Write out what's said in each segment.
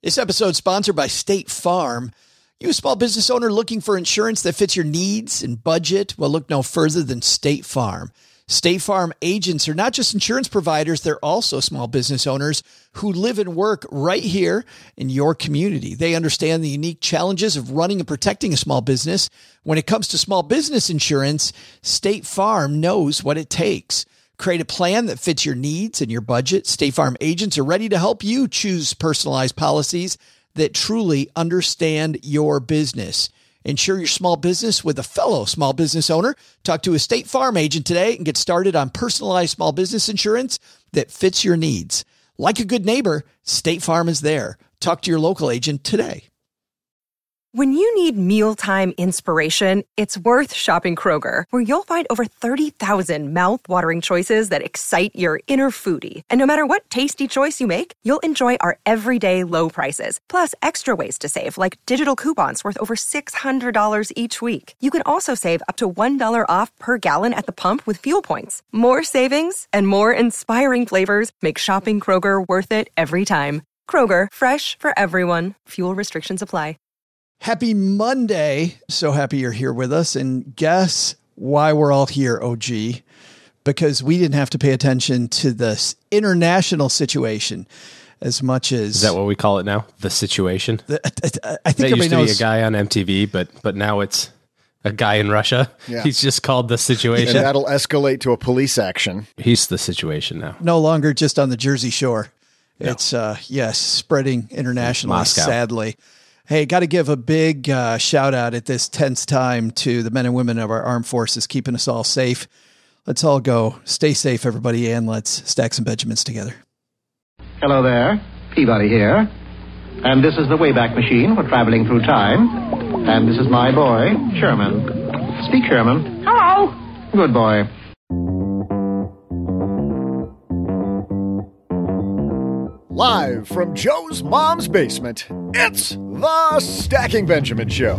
This episode is sponsored by State Farm. You a small business owner looking for insurance that fits your needs and budget? Well, look no further than State Farm. State Farm agents are not just insurance providers, they're also small business owners who live and work right here in your community. They understand the unique challenges of running and protecting a small business. When it comes to small business insurance, State Farm knows what it takes. Create a plan that fits your needs and your budget. State Farm agents are ready to help you choose personalized policies that truly understand your business. Insure your small business with a fellow small business owner. Talk to a State Farm agent today and get started on personalized small business insurance that fits your needs. Like a good neighbor, State Farm is there. Talk to your local agent today. When you need mealtime inspiration, it's worth shopping Kroger, where you'll find over 30,000 mouth-watering choices that excite your inner foodie. And no matter what tasty choice you make, you'll enjoy our everyday low prices, plus extra ways to save, like digital coupons worth over $600 each week. You can also save up to $1 off per gallon at the pump with fuel points. More savings and more inspiring flavors make shopping Kroger worth it every time. Kroger, fresh for everyone. Fuel restrictions apply. Happy Monday. So happy you're here with us. And guess why we're all here, OG? Because we didn't have to pay attention to this international situation as much as... Is that what we call it now? The situation? I think that everybody used to knows. be a guy on MTV, but now it's a guy in Russia. Yeah. He's just called the situation. And that'll escalate to a police action. He's the situation now. No longer just on the Jersey Shore. No. It's, yes, spreading internationally, Moscow. Sadly. Hey, got to give a big shout out at this tense time to the men and women of our armed forces, keeping us all safe. Let's all go. Stay safe, everybody, and let's stack some Benjamins together. Hello there, Peabody here. And this is the Wayback Machine for traveling through time. And this is my boy, Sherman. Speak, Sherman. Hello. Good boy. Live from Joe's mom's basement, it's the Stacking Benjamin Show.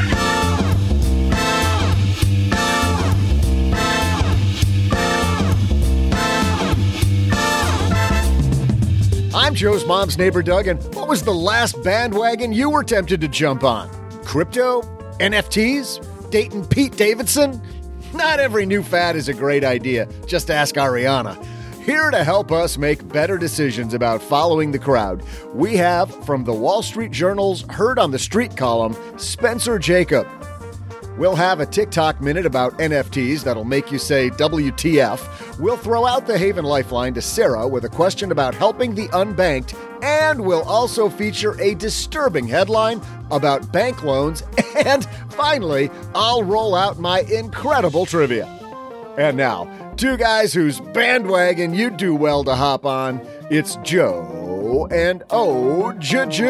I'm Joe's mom's neighbor, Doug, and what was the last bandwagon you were tempted to jump on? Crypto? NFTs? Dating Pete Davidson? Not every new fad is a great idea. Just ask Ariana. Here to help us make better decisions about following the crowd, we have, from the Wall Street Journal's Heard on the Street column, Spencer Jacob. We'll have a TikTok minute about NFTs that'll make you say WTF. We'll throw out the Haven Lifeline to Sarah with a question about helping the unbanked, and we'll also feature a disturbing headline about bank loans, and finally, I'll roll out my incredible trivia. And now, two guys whose bandwagon you'd do well to hop on. It's Joe and O-G.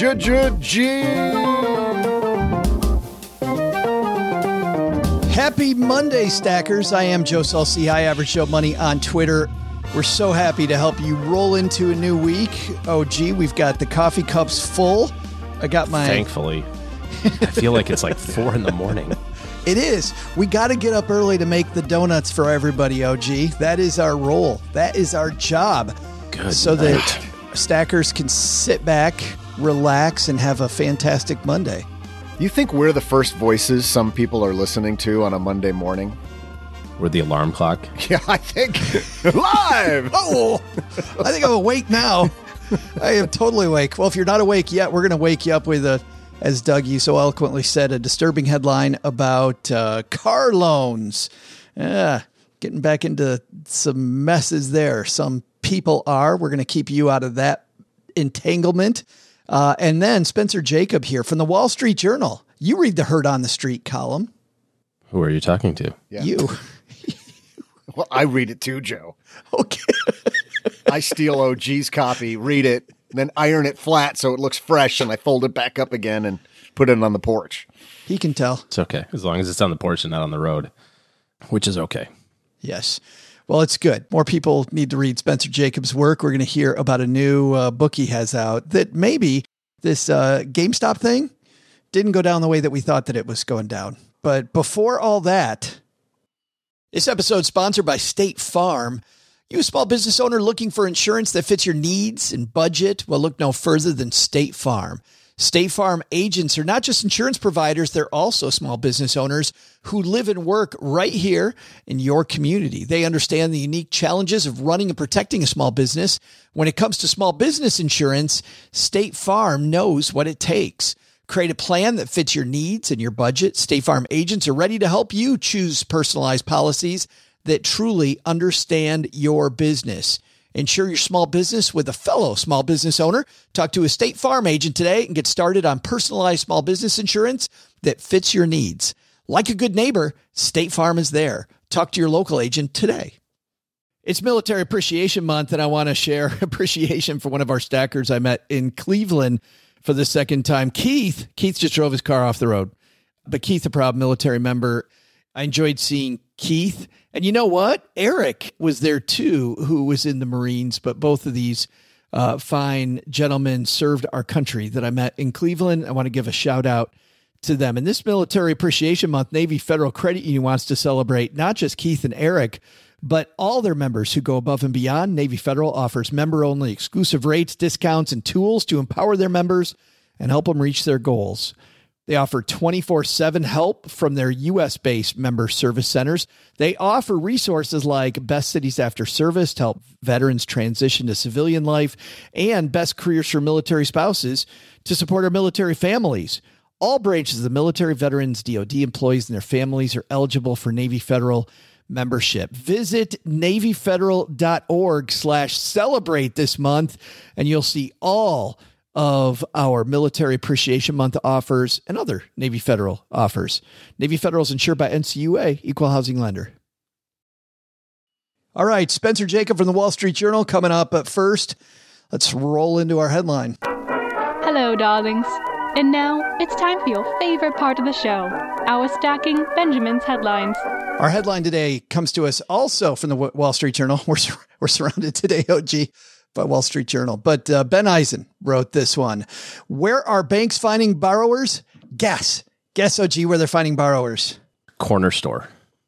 Happy Monday, Stackers. I am Joe Saul-Sehy, Average Joe Money on Twitter. We're so happy to help you roll into a new week. OG, we've got the coffee cups full. I got my... Thankfully. I feel like it's like 4 a.m. It is. We got to get up early to make the donuts for everybody, OG. That is our role. That is our job. Good so night. that Stackers can sit back, relax, and have a fantastic Monday. You think we're the first voices some people are listening to on a Monday morning? We're the alarm clock. Yeah, I think. Live! Oh, I think I'm awake now. I am totally awake. Well, if you're not awake yet, we're going to wake you up with as Doug, you so eloquently said, a disturbing headline about car loans. Getting back into some messes there. Some people are. We're going to keep you out of that entanglement. And then Spencer Jacob here from the Wall Street Journal. You read the Heard on the Street column. Who are you talking to? Yeah. You. Well, I read it too, Joe. Okay. I steal OG's copy, read it, and then iron it flat so it looks fresh, and I fold it back up again and put it on the porch. He can tell. It's okay. As long as it's on the porch and not on the road, which is okay. Yes. Well, it's good. More people need to read Spencer Jacobs' work. We're going to hear about a new book he has out that maybe this GameStop thing didn't go down the way that we thought that it was going down. But before all that, this episode is sponsored by State Farm. You a small business owner looking for insurance that fits your needs and budget? Well, look no further than State Farm. State Farm agents are not just insurance providers, they're also small business owners who live and work right here in your community. They understand the unique challenges of running and protecting a small business. When it comes to small business insurance, State Farm knows what it takes. Create a plan that fits your needs and your budget. State Farm agents are ready to help you choose personalized policies that truly understand your business. Insure your small business with a fellow small business owner. Talk to a State Farm agent today and get started on personalized small business insurance that fits your needs. Like a good neighbor, State Farm is there. Talk to your local agent today. It's Military Appreciation Month, and I want to share appreciation for one of our stackers I met in Cleveland for the second time. Keith just drove his car off the road, but Keith, a proud military member. I enjoyed seeing Keith. And you know what? Eric was there too, who was in the Marines, but both of these fine gentlemen served our country that I met in Cleveland. I want to give a shout out to them. And this Military Appreciation Month, Navy Federal Credit Union wants to celebrate not just Keith and Eric, but all their members who go above and beyond. Navy Federal offers member-only exclusive rates, discounts, and tools to empower their members and help them reach their goals. They offer 24/7 help from their U.S.-based member service centers. They offer resources like Best Cities After Service to help veterans transition to civilian life and Best Careers for Military Spouses to support our military families. All branches of the military, veterans, DOD employees, and their families are eligible for Navy Federal membership. Visit NavyFederal.org/celebrate this month, and you'll see all of our Military Appreciation Month offers and other Navy Federal offers. Navy Federal is insured by NCUA, Equal Housing Lender. All right, Spencer Jacob from the Wall Street Journal coming up. But first, let's roll into our headline. Hello, darlings. And now it's time for your favorite part of the show, our Stacking Benjamin's headlines. Our headline today comes to us also from the Wall Street Journal. We're surrounded today, OG, by Wall Street Journal. But Ben Eisen wrote this one. Where are banks finding borrowers? Guess, OG, where they're finding borrowers. Corner store.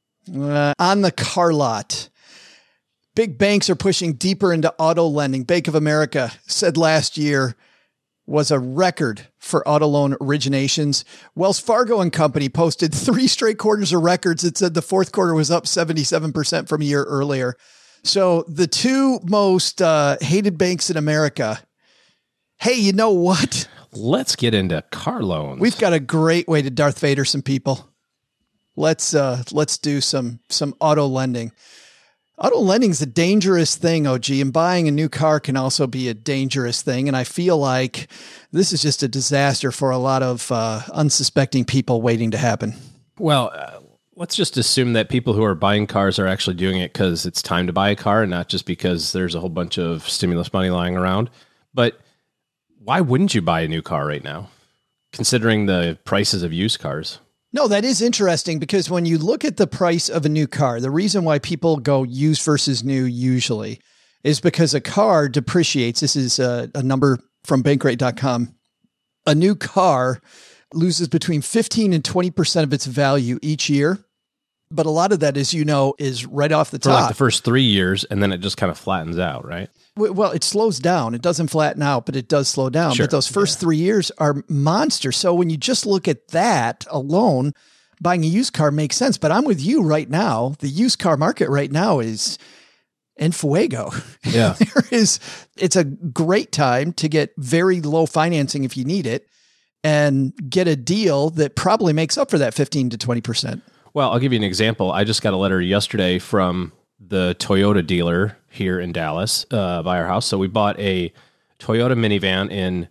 On the car lot. Big banks are pushing deeper into auto lending. Bank of America said last year was a record for auto loan originations. Wells Fargo and Company posted 3 straight quarters of records. It said the fourth quarter was up 77% from a year earlier. So the two most hated banks in America. Hey, you know what? Let's get into car loans. We've got a great way to Darth Vader some people. Let's do some auto lending. Auto lending is a dangerous thing, OG, and buying a new car can also be a dangerous thing. And I feel like this is just a disaster for a lot of unsuspecting people waiting to happen. Well, let's just assume that people who are buying cars are actually doing it because it's time to buy a car and not just because there's a whole bunch of stimulus money lying around. But why wouldn't you buy a new car right now, considering the prices of used cars? No, that is interesting because when you look at the price of a new car, the reason why people go used versus new usually is because a car depreciates. This is a number from Bankrate.com. A new car loses between 15 and 20% of its value each year. But a lot of that, as you know, is right off the top. For like the first 3 years, and then it just kind of flattens out, right? Well, it slows down. It doesn't flatten out, but it does slow down. Sure. But those first 3 years are monsters. So when you just look at that alone, buying a used car makes sense. But I'm with you right now. The used car market right now is en fuego. Yeah. It's a great time to get very low financing if you need it and get a deal that probably makes up for that 15 to 20%. Well, I'll give you an example. I just got a letter yesterday from the Toyota dealer here in Dallas by our house. So we bought a Toyota minivan in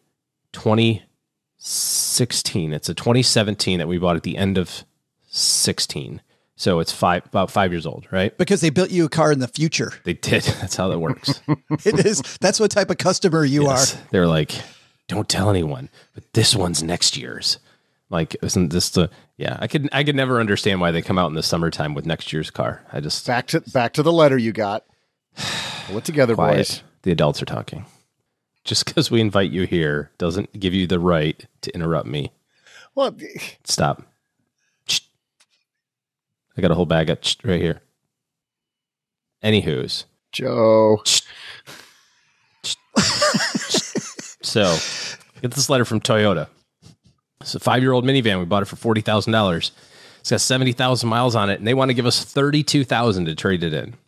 2016. It's a 2017 that we bought at the end of 16. So it's about 5 years old, right? Because they built you a car in the future. They did. That's how that works. It is. That's what type of customer you are. They're like, don't tell anyone, but this one's next year's. Like, isn't this the? Yeah, I could never understand why they come out in the summertime with next year's car. I just back to the letter you got. Pull it together, quiet. boys. The adults are talking. Just because we invite you here doesn't give you the right to interrupt me. Well, stop. I got a whole bag of right here. Anywho's, Joe. So, get this letter from Toyota. It's a 5-year-old minivan. We bought it for $40,000. It's got 70,000 miles on it, and they want to give us $32,000 to trade it in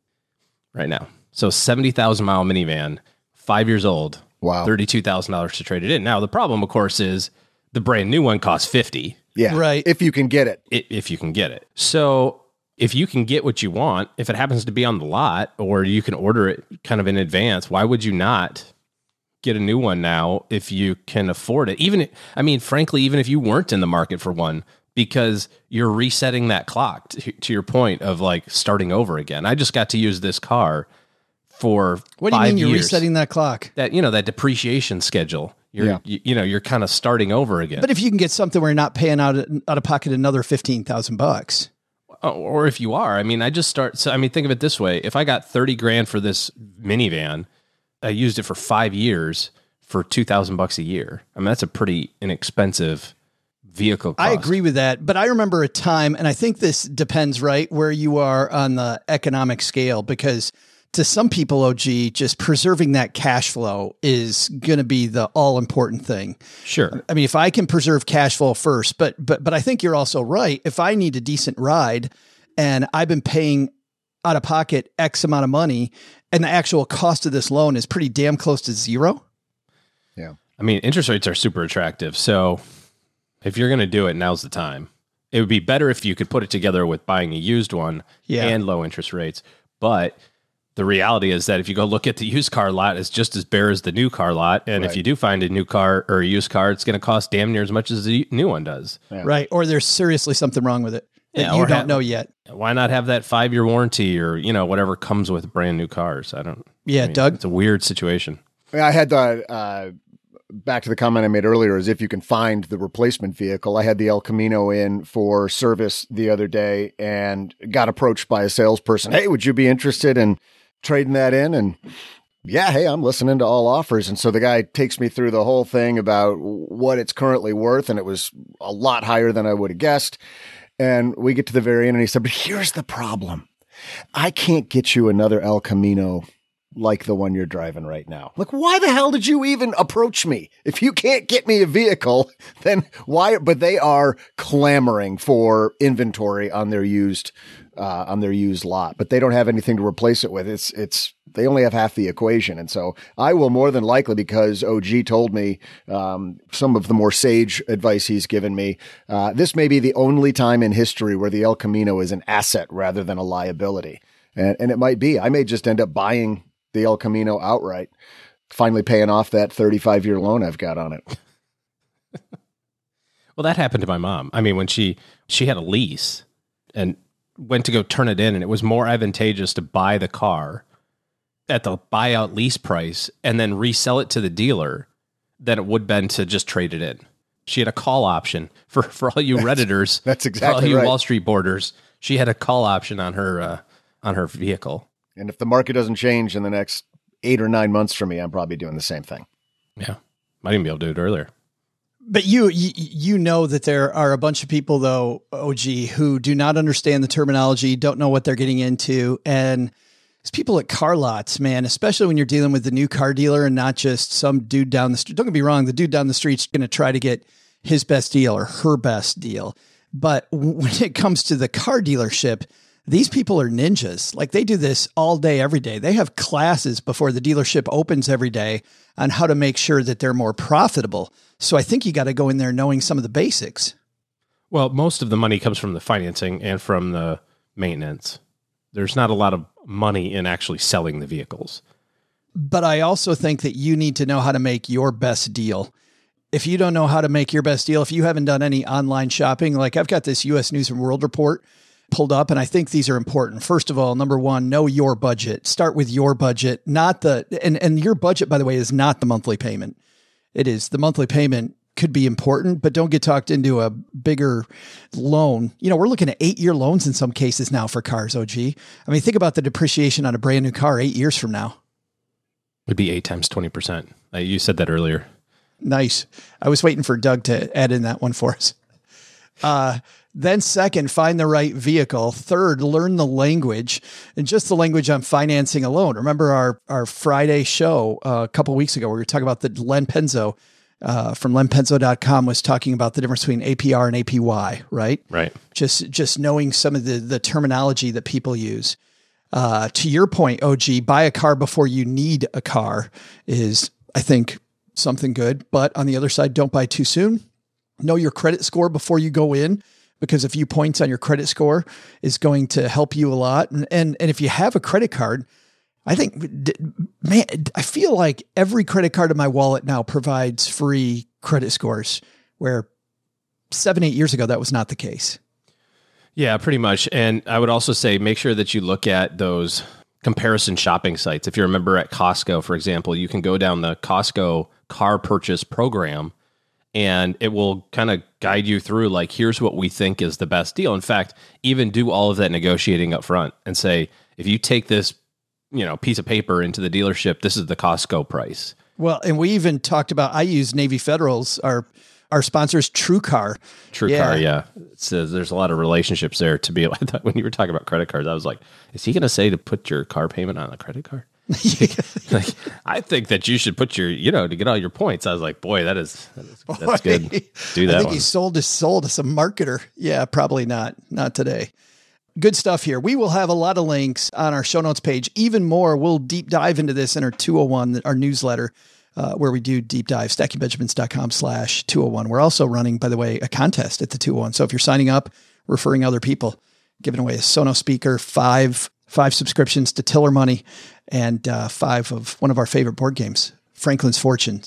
right now. So 70,000-mile minivan, 5 years old. Wow. $32,000 to trade it in. Now, the problem, of course, is the brand new one costs $50,000. Yeah. Right. If you can get it. If you can get it. So if you can get what you want, if it happens to be on the lot, or you can order it kind of in advance, why would you not get a new one now if you can afford it? Frankly, even if you weren't in the market for one, because you're resetting that clock to your point of like starting over again. I just got to use this car for 5 years. What do you mean you're resetting that clock? That depreciation schedule. You're kind of starting over again. But if you can get something where you're not paying out of pocket another $15,000, or if you are, I just start. So think of it this way: if I got $30,000 for this minivan, I used it for 5 years for $2,000 a year. That's a pretty inexpensive vehicle cost. I agree with that, but I remember a time, and I think this depends, right, where you are on the economic scale, because to some people, OG, just preserving that cash flow is going to be the all important thing. Sure. If I can preserve cash flow first, but I think you're also right. If I need a decent ride and I've been paying out of pocket X amount of money and the actual cost of this loan is pretty damn close to zero. Yeah. Interest rates are super attractive. So if you're going to do it, now's the time. It would be better if you could put it together with buying a used one and low interest rates. But the reality is that if you go look at the used car lot, it's just as bare as the new car lot. And if you do find a new car or a used car, it's going to cost damn near as much as the new one does. Yeah. Right. Or there's seriously something wrong with it that you don't know yet. Why not have that 5-year warranty or, whatever comes with brand new cars? Doug? It's a weird situation. I had the, back to the comment I made earlier, is if you can find the replacement vehicle. I had the El Camino in for service the other day and got approached by a salesperson. Hey, would you be interested in trading that in? And yeah, hey, I'm listening to all offers. And so the guy takes me through the whole thing about what it's currently worth. And it was a lot higher than I would have guessed. And we get to the very end and he said, but here's the problem. I can't get you another El Camino like the one you're driving right now. Like, why the hell did you even approach me? If you can't get me a vehicle, then why? But they are clamoring for inventory on their used lot, but they don't have anything to replace it with. They only have half the equation. And so I will more than likely, because OG told me, some of the more sage advice he's given me, this may be the only time in history where the El Camino is an asset rather than a liability. And it might be, I may just end up buying the El Camino outright, finally paying off that 35-year loan I've got on it. Well, that happened to my mom. When she had a lease and went to go turn it in, and it was more advantageous to buy the car at the buyout lease price and then resell it to the dealer than it would have been to just trade it in. She had a call option for all you Redditors. That's exactly for all you right. Wall Street boarders. She had a call option on her vehicle. And if the market doesn't change in the next 8 or 9 months for me, I'm probably doing the same thing. Yeah. Might even be able to do it earlier. But you know that there are a bunch of people, though, OG, who do not understand the terminology, don't know what they're getting into. And it's people at car lots, man, especially when you're dealing with the new car dealer and not just some dude down the street. Don't get me wrong. The dude down the street's going to try to get his best deal or her best deal. But when it comes to the car dealership, these people are ninjas. Like, they do this all day, every day. They have classes before the dealership opens every day on how to make sure that they're more profitable. So I think you got to go in there knowing some of the basics. Well, most of the money comes from the financing and from the maintenance. There's not a lot of money in actually selling the vehicles. But I also think that you need to know how to make your best deal. If you don't know how to make your best deal, if you haven't done any online shopping, like I've got this U.S. News and World Report pulled up, and I think these are important. First of all, number one, know your budget. Start with your budget, not and your budget, by the way, is not the monthly payment. It is the monthly payment could be important, but don't get talked into a bigger loan. We're looking at 8-year loans in some cases now for cars, OG. Think about the depreciation on a brand new car 8 years from now. Would be 8 times 20%. You said that earlier. Nice. I was waiting for Doug to add in that one for us. Then second, find the right vehicle. Third, learn the language, and just the language on financing alone. Remember our Friday show a couple of weeks ago, where we were talking about the Len Penzo from lenpenzo.com was talking about the difference between APR and APY, right? Right. Just knowing some of the terminology that people use. To your point, OG, buy a car before you need a car is, I think, something good. But on the other side, don't buy too soon. Know your credit score before you go in, because a few points on your credit score is going to help you a lot. And if you have a credit card, I think, man, I feel like every credit card in my wallet now provides free credit scores, where 7-8 years ago, that was not the case. Yeah, pretty much. And I would also say, make sure that you look at those comparison shopping sites. If you remember at Costco, for example, you can go down the Costco car purchase program, and it will kind of guide you through, like, here's what we think is the best deal. In fact, even do all of that negotiating up front and say, if you take this, piece of paper into the dealership, this is the Costco price. Well, and we even talked about, I use Navy Federal's, our sponsors, TrueCar. TrueCar, yeah. So there's a lot of relationships there to be. I thought when you were talking about credit cards, I was like, is he going to say to put your car payment on a credit card? Like, I think that you should put your, to get all your points. I was like, boy, that's good. Do that. I think one. he sold his soul to some marketer. Yeah, probably not today. Good stuff here. We will have a lot of links on our show notes page. Even more, we'll deep dive into this in our 201, our newsletter, where we do deep dive, stackingbenjamins.com/201. We're also running, by the way, a contest at the 201. So if you're signing up, referring other people, giving away a Sonos speaker, five subscriptions to Tiller Money, and 5 of one of our favorite board games, Franklin's Fortune.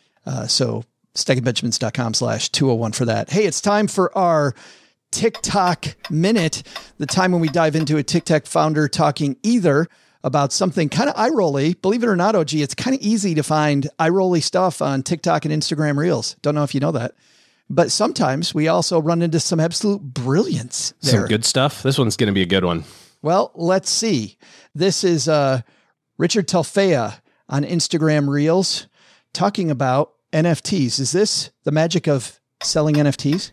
So stackingbenjamins.com/201 for that. Hey, it's time for our TikTok Minute, the time when we dive into a TikTok founder talking either about something kind of eye-rolly. Believe it or not, OG, it's kind of easy to find eye-rolly stuff on TikTok and Instagram Reels. Don't know if you know that. But sometimes we also run into some absolute brilliance there. Some good stuff. This one's going to be a good one. Well, let's see. This is Richard Telfea on Instagram Reels talking about NFTs. Is this the magic of selling NFTs?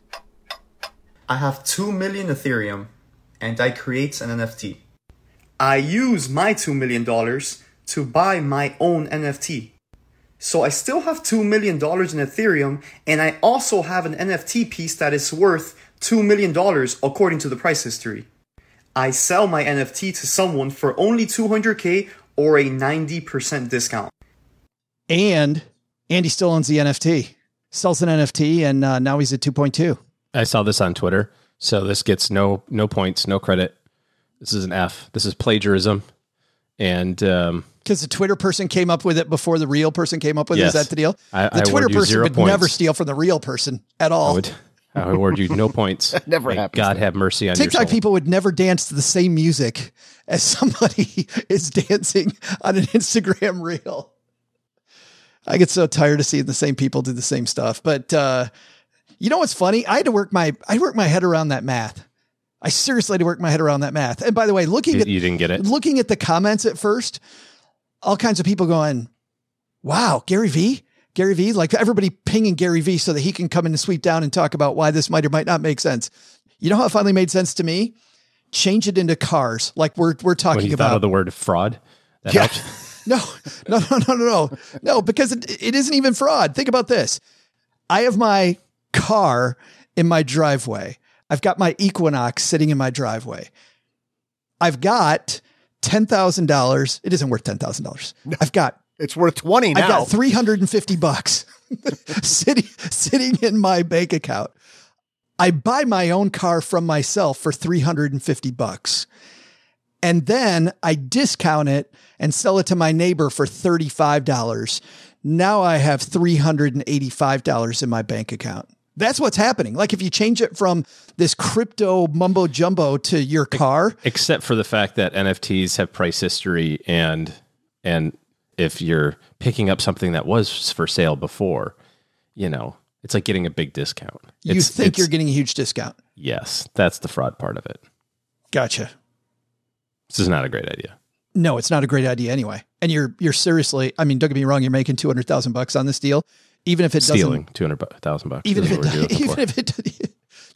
I have 2 million Ethereum and I create an NFT. I use my $2 million to buy my own NFT. So I still have $2 million in Ethereum, and I also have an NFT piece that is worth $2 million according to the price history. I sell my NFT to someone for only $200K or a 90% discount. And Andy still owns the NFT. Sells an NFT, and now he's at 2.2. I saw this on Twitter. So this gets no points, no credit. This is an F. This is plagiarism. And because the Twitter person came up with it before the real person came up with it. Is that the deal? The Twitter person would never steal from the real person at all. I would award you no points. Never happens. God have mercy on your soul. TikTok people would never dance to the same music as somebody is dancing on an Instagram reel. I get so tired of seeing the same people do the same stuff. But you know what's funny? I had to work my head around that math. I seriously had to work my head around that math. And by the way, you didn't get it. Looking at the comments at first, all kinds of people going, wow, Gary V, like everybody pinging Gary V so that he can come in and sweep down and talk about why this might or might not make sense. You know how it finally made sense to me? Change it into cars. Like we're talking when you about. Thought of the word fraud. That helps. No, because it isn't even fraud. Think about this. I have my car in my driveway. I've got my Equinox sitting in my driveway. I've got $10,000. It isn't worth $10,000. It's worth 20 now. I've got $350 sitting in my bank account. I buy my own car from myself for $350. And then I discount it and sell it to my neighbor for $35. Now I have $385 in my bank account. That's what's happening. Like if you change it from this crypto mumbo jumbo to your car. Except for the fact that NFTs have price history and if you're picking up something that was for sale before, it's like getting a big discount. You think you're getting a huge discount. Yes. That's the fraud part of it. Gotcha. This is not a great idea. No, it's not a great idea anyway. And you're seriously, I mean, don't get me wrong, you're making $200,000 on this deal. Even if it stealing $200,000, even if it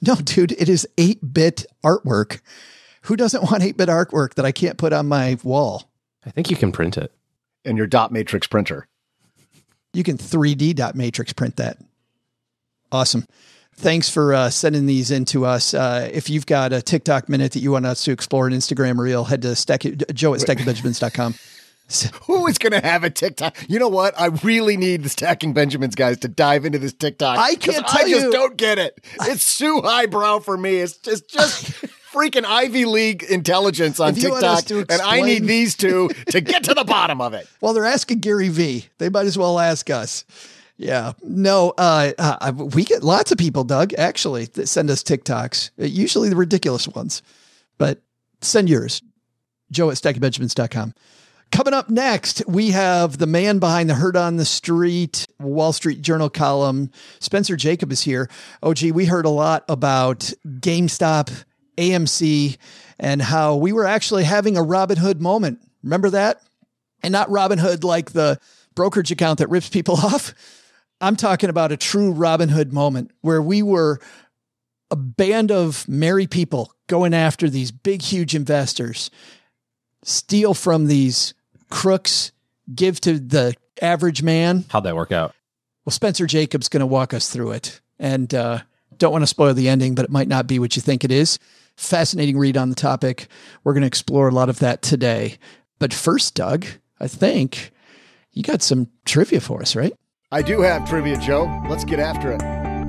No, dude, it is 8-bit artwork. Who doesn't want 8-bit artwork that I can't put on my wall? I think you can print it. And your dot matrix printer. You can 3D dot matrix print that. Awesome. Thanks for sending these in to us. If you've got a TikTok minute that you want us to explore, an Instagram reel, head to Joe at stackingbenjamins.com. Who is going to have a TikTok? You know what? I really need the Stacking Benjamins guys to dive into this TikTok. I can't tell you. I just don't get it. It's too highbrow for me. It's just freaking Ivy League intelligence on TikTok. And I need these two to get to the bottom of it. Well, they're asking Gary V. They might as well ask us. Yeah. No, we get lots of people, Doug, actually, that send us TikToks, usually the ridiculous ones, but send yours. Joe at stackingbenjamins.com. Coming up next, we have the man behind the Herd on the Street Wall Street Journal column. Spencer Jacob is here. OG, we heard a lot about GameStop, AMC, and how we were actually having a Robin Hood moment. Remember that? And not Robin Hood like the brokerage account that rips people off. I'm talking about a true Robin Hood moment where we were a band of merry people going after these big, huge investors, steal from these crooks, give to the average man. How'd that work out? Well, Spencer Jacobs going to walk us through it. And don't want to spoil the ending, but it might not be what you think it is. Fascinating read on the topic. We're going to explore a lot of that today. But first, Doug, I think you got some trivia for us, right? I do have trivia, Joe. Let's get after it.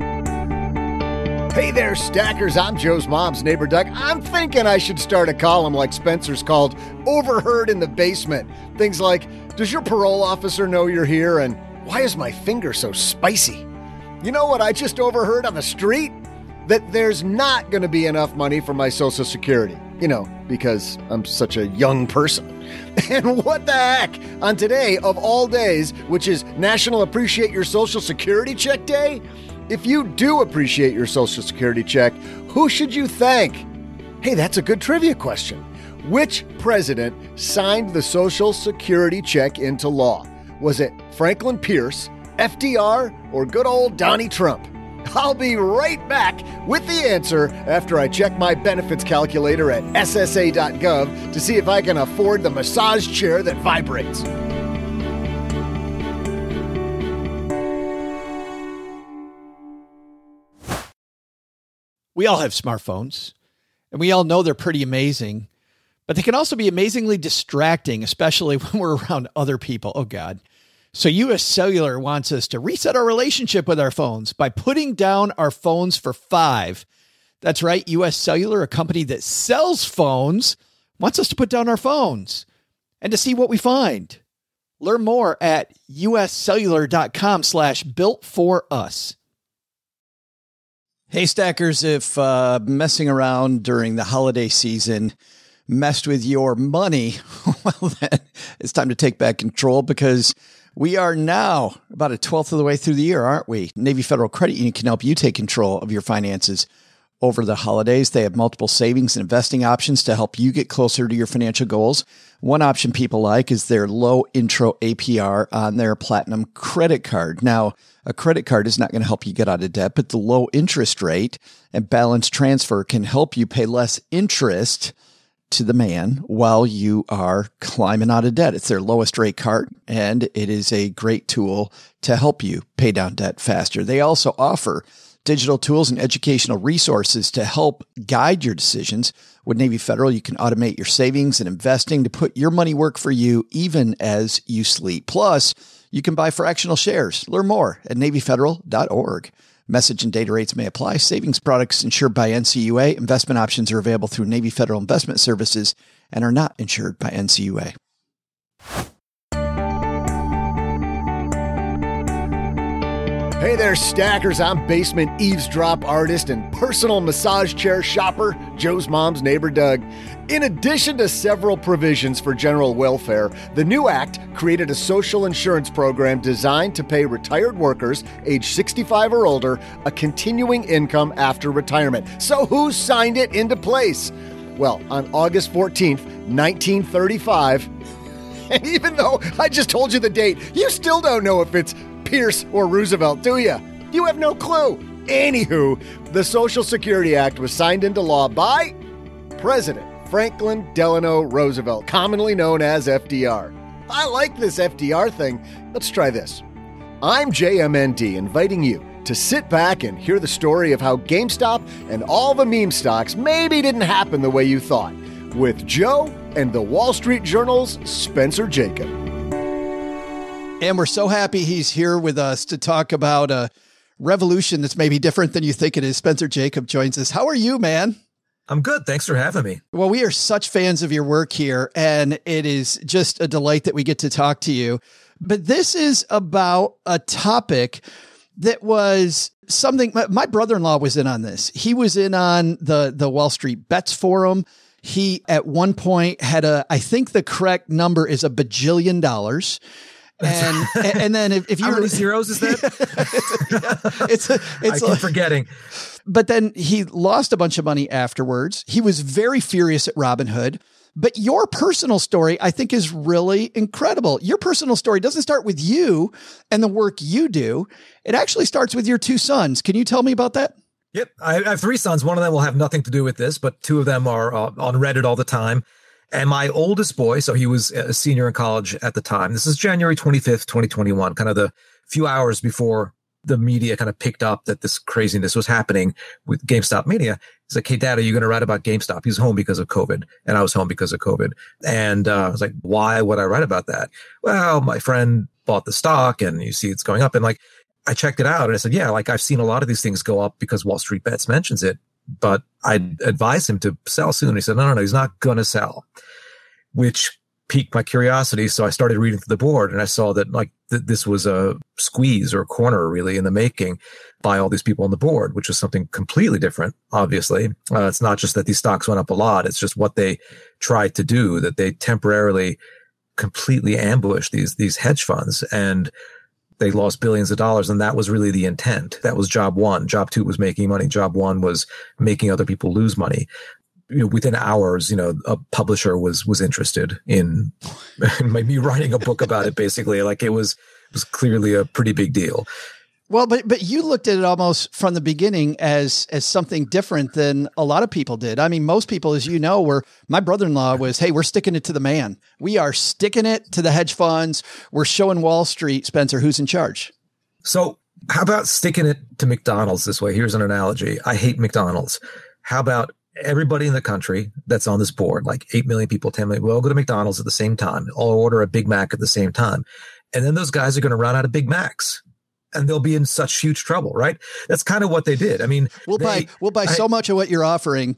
Hey there, stackers. I'm Joe's mom's neighbor, Doug. I'm thinking I should start a column like Spencer's called Overheard in the Basement. Things like, does your parole officer know you're here? And why is my finger so spicy? You know what I just overheard on the street? That there's not going to be enough money for my Social Security. You know, because I'm such a young person. And what the heck? On today, of all days, which is National Appreciate Your Social Security Check Day, if you do appreciate your Social Security check, who should you thank? Hey, that's a good trivia question. Which president signed the Social Security check into law? Was it Franklin Pierce, FDR, or good old Donnie Trump? I'll be right back with the answer after I check my benefits calculator at ssa.gov to see if I can afford the massage chair that vibrates. We all have smartphones, and we all know they're pretty amazing, but they can also be amazingly distracting, especially when we're around other people. Oh, God. So US Cellular wants us to reset our relationship with our phones by putting down our phones for $5. That's right. US Cellular, a company that sells phones, wants us to put down our phones and to see what we find. Learn more at uscellular.com/built-for-us. Hey, stackers, if messing around during the holiday season messed with your money, well, then it's time to take back control because we are now about a 12th of the way through the year, aren't we? Navy Federal Credit Union can help you take control of your finances over the holidays. They have multiple savings and investing options to help you get closer to your financial goals. One option people like is their low intro APR on their Platinum credit card. Now, a credit card is not going to help you get out of debt, but the low interest rate and balance transfer can help you pay less interest to the man while you are climbing out of debt. It's their lowest rate card, and it is a great tool to help you pay down debt faster. They also offer digital tools and educational resources to help guide your decisions. With Navy Federal, you can automate your savings and investing to put your money work for you even as you sleep. Plus, you can buy fractional shares. Learn more at NavyFederal.org. Message and data rates may apply. Savings products insured by NCUA. Investment options are available through Navy Federal Investment Services and are not insured by NCUA. Hey there, stackers. I'm basement eavesdrop artist and personal massage chair shopper, Joe's mom's neighbor, Doug. In addition to several provisions for general welfare, the new act created a social insurance program designed to pay retired workers age 65 or older a continuing income after retirement. So who signed it into place? Well, on August 14th, 1935, and even though I just told you the date, you still don't know if it's Pierce or Roosevelt, do you? You have no clue. Anywho, the Social Security Act was signed into law by President Franklin Delano Roosevelt, commonly known as FDR. I like this FDR thing. Let's try this. I'm JMND, inviting you to sit back and hear the story of how GameStop and all the meme stocks maybe didn't happen the way you thought, with Joe and the Wall Street Journal's Spencer Jacob. And we're so happy he's here with us to talk about a revolution that's maybe different than you think it is. Spencer Jacob joins us. How are you, man? I'm good. Thanks for having me. Well, we are such fans of your work here, and it is just a delight that we get to talk to you. But this is about a topic that was something my brother-in-law was in on this. He was in on the Wall Street Bets Forum. He at one point had I think the correct number is $1 bajillion. And then if you how many zeros is that? I keep forgetting. But then he lost a bunch of money afterwards. He was very furious at Robinhood. But your personal story, I think, is really incredible. Your personal story doesn't start with you and the work you do. It actually starts with your two sons. Can you tell me about that? Yep. I have three sons. One of them will have nothing to do with this, but two of them are on Reddit all the time. And my oldest boy, so he was a senior in college at the time. This is January 25th, 2021, kind of the few hours before the media kind of picked up that this craziness was happening with GameStop mania. He's like, hey, Dad, are you going to write about GameStop? He's home because of COVID. And I was home because of COVID. And I was like, why would I write about that? Well, my friend bought the stock and you see it's going up. And like, I checked it out and I said, yeah, like I've seen a lot of these things go up because Wall Street Bets mentions it, but I advised him to sell soon. He said, no, he's not going to sell, which piqued my curiosity. So I started reading through the board and I saw that like this was a squeeze or a corner really in the making by all these people on the board, which is something completely different. Obviously, it's not just that these stocks went up a lot. It's just what they tried to do, that they temporarily completely ambushed these hedge funds and they lost billions of dollars. And that was really the intent. That was job one. Job two was making money. Job one was making other people lose money. Within hours, a publisher was interested in me writing a book about it. Basically, like it was clearly a pretty big deal. Well, but you looked at it almost from the beginning as something different than a lot of people did. I mean, most people, as you know, my brother-in-law was, hey, we're sticking it to the man. We are sticking it to the hedge funds. We're showing Wall Street, Spencer, who's in charge. So how about sticking it to McDonald's this way? Here's an analogy. I hate McDonald's. How about everybody in the country that's on this board, like 8 million people, 10 million, we all go to McDonald's at the same time, all order a Big Mac at the same time. And then those guys are going to run out of Big Macs and they'll be in such huge trouble, right? That's kind of what they did. I mean, we'll buy so much of what you're offering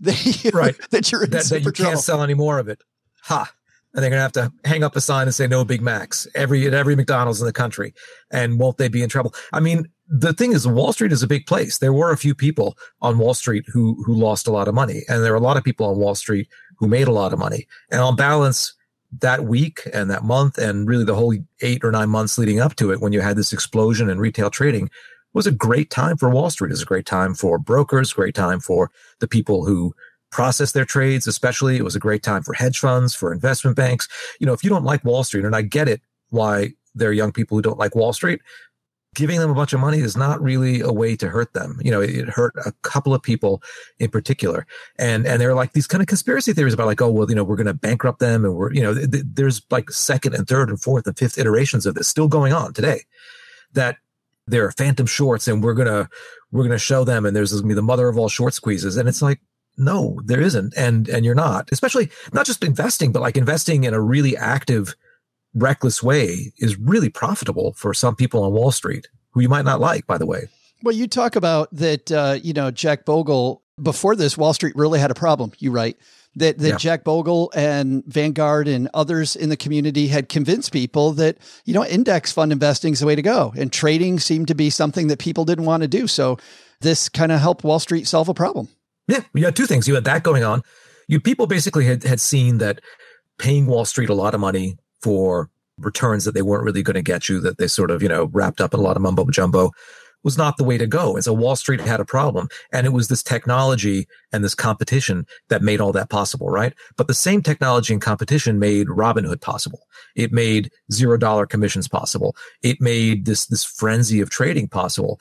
that you're in super you trouble. Can't sell any more of it. Ha. And they're going to have to hang up a sign and say no Big Macs at every McDonald's in the country. And won't they be in trouble? I mean, the thing is, Wall Street is a big place. There were a few people on Wall Street who lost a lot of money. And there were a lot of people on Wall Street who made a lot of money. And on balance, that week and that month and really the whole 8 or 9 months leading up to it, when you had this explosion in retail trading, was a great time for Wall Street. It was a great time for brokers, great time for the people who process their trades, especially. It was a great time for hedge funds, for investment banks. If you don't like Wall Street, and I get it why there are young people who don't like Wall Street, giving them a bunch of money is not really a way to hurt them. It hurt a couple of people in particular. And there are like these kind of conspiracy theories about like, oh, well, we're going to bankrupt them. And there's like second and third and fourth and fifth iterations of this still going on today, that there are phantom shorts and we're going to show them. And there's going to be the mother of all short squeezes. And it's like, no, there isn't. And you're not, especially not just investing, but like investing in a really active, reckless way is really profitable for some people on Wall Street who you might not like, by the way. Well, you talk about that, Jack Bogle, before this, Wall Street really had a problem. You write that Jack Bogle and Vanguard and others in the community had convinced people that, index fund investing is the way to go. And trading seemed to be something that people didn't want to do. So this kind of helped Wall Street solve a problem. Yeah, you had two things. You had that going on. People basically had seen that paying Wall Street a lot of money for returns that they weren't really going to get you, that they sort of, wrapped up in a lot of mumbo jumbo, was not the way to go. And so Wall Street had a problem. And it was this technology and this competition that made all that possible, right? But the same technology and competition made Robinhood possible. It made $0 commissions possible. It made this frenzy of trading possible.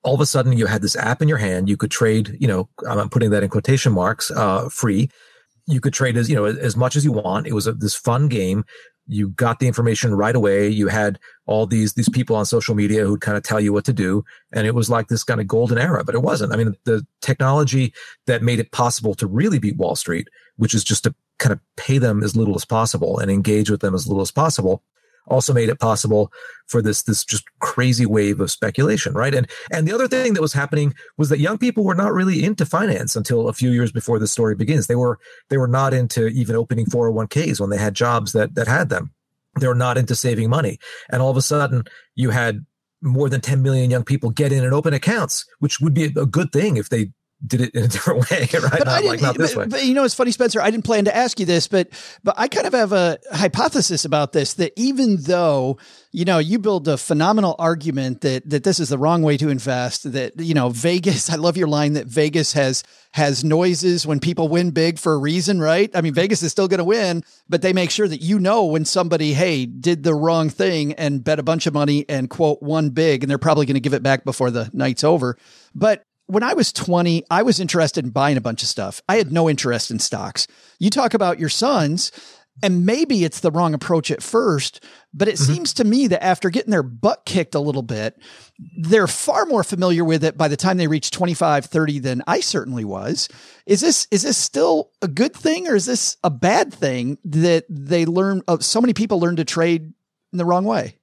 all of a sudden you had this app in your hand. You could trade, I'm putting that in quotation marks, free. You could trade as much as you want. It was this fun game. You got the information right away. You had all these people on social media who'd kind of tell you what to do. And it was like this kind of golden era, but it wasn't. I mean, the technology that made it possible to really beat Wall Street, which is just to kind of pay them as little as possible and engage with them as little as possible, also made it possible for this just crazy wave of speculation, right? And the other thing that was happening was that young people were not really into finance until a few years before the story begins. They were not into even opening 401ks when they had jobs that had them. They were not into saving money. And all of a sudden, you had more than 10 million young people get in and open accounts, which would be a good thing if they did it in a different way, right? Not this way. But it's funny, Spencer, I didn't plan to ask you this, but I kind of have a hypothesis about this, that even though, you build a phenomenal argument that this is the wrong way to invest, that, Vegas, I love your line that Vegas has noises when people win big for a reason, right? I mean, Vegas is still going to win, but they make sure that when somebody, did the wrong thing and bet a bunch of money and quote won big, and they're probably going to give it back before the night's over. But when I was 20, I was interested in buying a bunch of stuff. I had no interest in stocks. You talk about your sons, and maybe it's the wrong approach at first, but it seems to me that after getting their butt kicked a little bit, they're far more familiar with it by the time they reach 25, 30 than I certainly was. Is this still a good thing, or is this a bad thing that they learn? So many people learn to trade in the wrong way?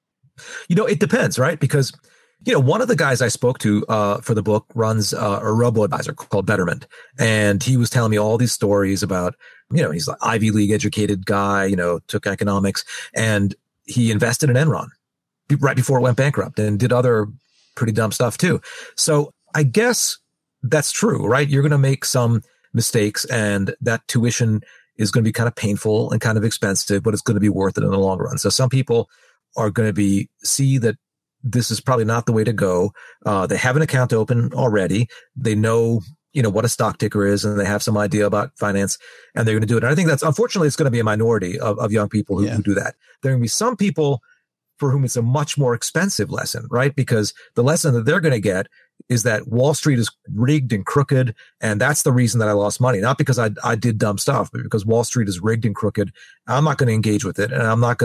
It depends, right? Because one of the guys I spoke to for the book runs a robo-advisor called Betterment. And he was telling me all these stories about, he's an Ivy League educated guy, took economics, and he invested in Enron right before it went bankrupt and did other pretty dumb stuff too. So I guess that's true, right? You're going to make some mistakes, and that tuition is going to be kind of painful and kind of expensive, but it's going to be worth it in the long run. So some people are going to see that this is probably not the way to go. They have an account open already. They know, what a stock ticker is, and they have some idea about finance, and they're going to do it. And I think unfortunately, it's going to be a minority of young people who do that. There are going to be some people for whom it's a much more expensive lesson, right? Because the lesson that they're going to get is that Wall Street is rigged and crooked, and that's the reason that I lost money. Not because I did dumb stuff, but because Wall Street is rigged and crooked. I'm not going to engage with it, and I'm going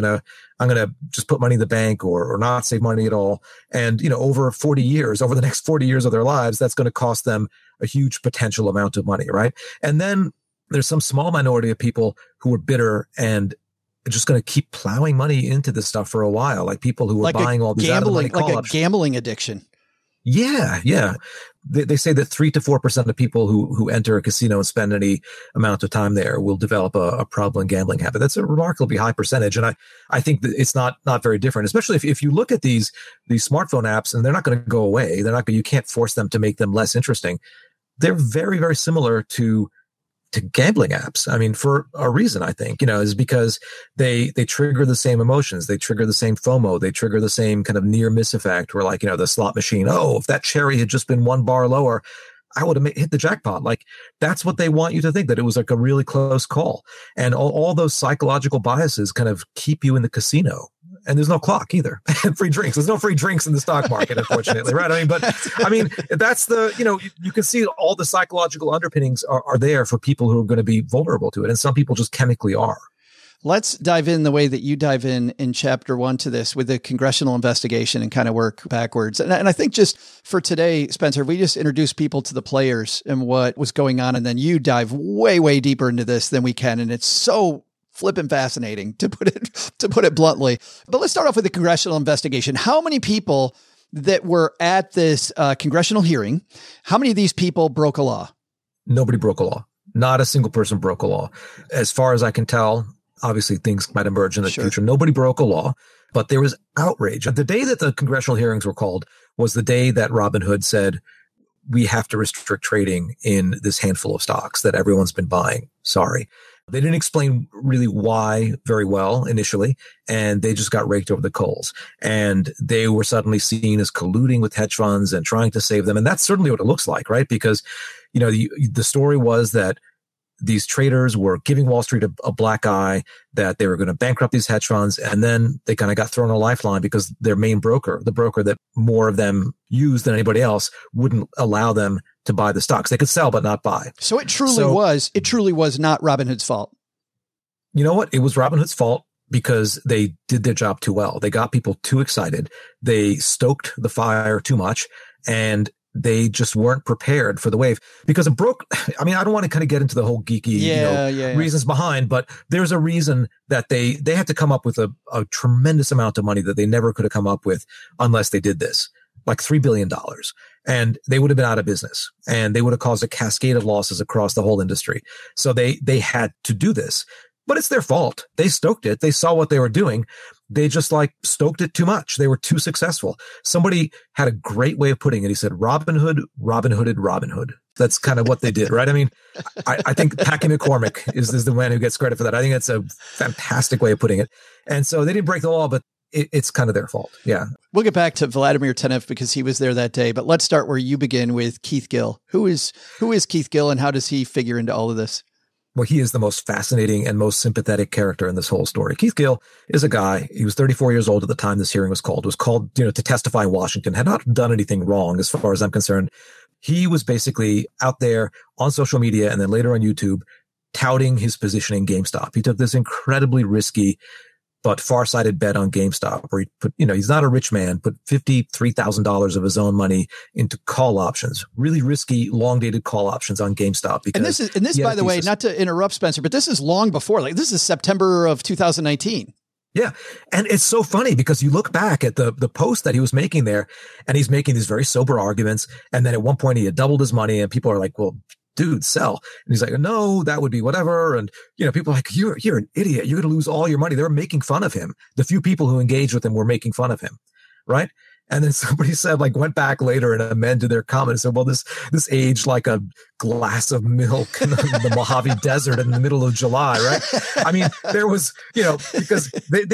to just put money in the bank or not save money at all. And, over the next 40 years of their lives, that's going to cost them a huge potential amount of money, right? And then there's some small minority of people who are bitter and just going to keep plowing money into this stuff for a while, like people who are buying all these out-of-the-money call-ups. Like a gambling addiction. Yeah. They say that 3 to 4% of people who enter a casino and spend any amount of time there will develop a problem gambling habit. That's a remarkably high percentage. And I think that it's not very different, especially if you look at these smartphone apps, and they're not going to go away. You can't force them to make them less interesting. They're very, very similar to gambling apps. I mean, for a reason, I think, is because they trigger the same emotions. They trigger the same FOMO. They trigger the same kind of near miss effect where, like, the slot machine, if that cherry had just been one bar lower, I would have hit the jackpot. Like, that's what they want you to think, that it was like a really close call. And all those psychological biases kind of keep you in the casino. And there's no clock either. And free drinks. There's no free drinks in the stock market, unfortunately, right? That's you can see all the psychological underpinnings are there for people who are going to be vulnerable to it. And some people just chemically are. Let's dive in the way that you dive in chapter 1 to this with the congressional investigation and kind of work backwards. And I think just for today, Spencer, we just introduce people to the players and what was going on. And then you dive way, way deeper into this than we can. And it's so flipping fascinating, to put it bluntly. But let's start off with the congressional investigation. How many people that were at this congressional hearing, how many of these people broke a law? Nobody broke a law. Not a single person broke a law. As far as I can tell, obviously things might emerge in the future. Nobody broke a law, but there was outrage. The day that the congressional hearings were called was the day that Robinhood said, we have to restrict trading in this handful of stocks that everyone's been buying. Sorry. They didn't explain really why very well initially, and they just got raked over the coals. And they were suddenly seen as colluding with hedge funds and trying to save them. And that's certainly what it looks like, right? Because, the story was that these traders were giving Wall Street a black eye, that they were going to bankrupt these hedge funds. And then they kind of got thrown a lifeline because their main broker, the broker that more of them used than anybody else, wouldn't allow them to buy the stocks. They could sell, but not buy. So it truly was not Robinhood's fault. You know what? It was Robinhood's fault because they did their job too well. They got people too excited. They stoked the fire too much, and they just weren't prepared for the wave because it broke. I mean, I don't want to kind of get into the whole geeky reasons behind, but there's a reason that they had to come up with a tremendous amount of money that they never could have come up with unless they did this, like $3 billion. And they would have been out of business, and they would have caused a cascade of losses across the whole industry. So they had to do this, but it's their fault. They stoked it. They saw what they were doing. They just stoked it too much. They were too successful. Somebody had a great way of putting it. He said, Robinhood, Robinhooded Robinhood. That's kind of what they did, right? I mean, I think Packy McCormick is the man who gets credit for that. I think that's a fantastic way of putting it. And so they didn't break the law, but it's kind of their fault. Yeah. We'll get back to Vladimir Tenev because he was there that day, but let's start where you begin with Keith Gill. Who is Keith Gill, and how does he figure into all of this? Well, he is the most fascinating and most sympathetic character in this whole story. Keith Gill is a guy, he was 34 years old at the time this hearing was called. It was called, to testify in Washington, had not done anything wrong as far as I'm concerned. He was basically out there on social media and then later on YouTube touting his position in GameStop. He took this incredibly risky but far-sighted bet on GameStop where he put, he's not a rich man, put $53,000 of his own money into call options, really risky, long-dated call options on GameStop. And this, by the way, not to interrupt Spencer, but this is long before, this is September of 2019. Yeah. And it's so funny because you look back at the post that he was making there, and he's making these very sober arguments. And then at one point he had doubled his money, and people are like, well, dude, sell. And he's like, no, that would be whatever. And, people are like, you're an idiot. You're going to lose all your money. They were making fun of him. The few people who engaged with him were making fun of him. Right. And then somebody said, went back later and amended their comment and said, well, this aged like a glass of milk in the Mojave Desert in the middle of July. Right. I mean, there was, because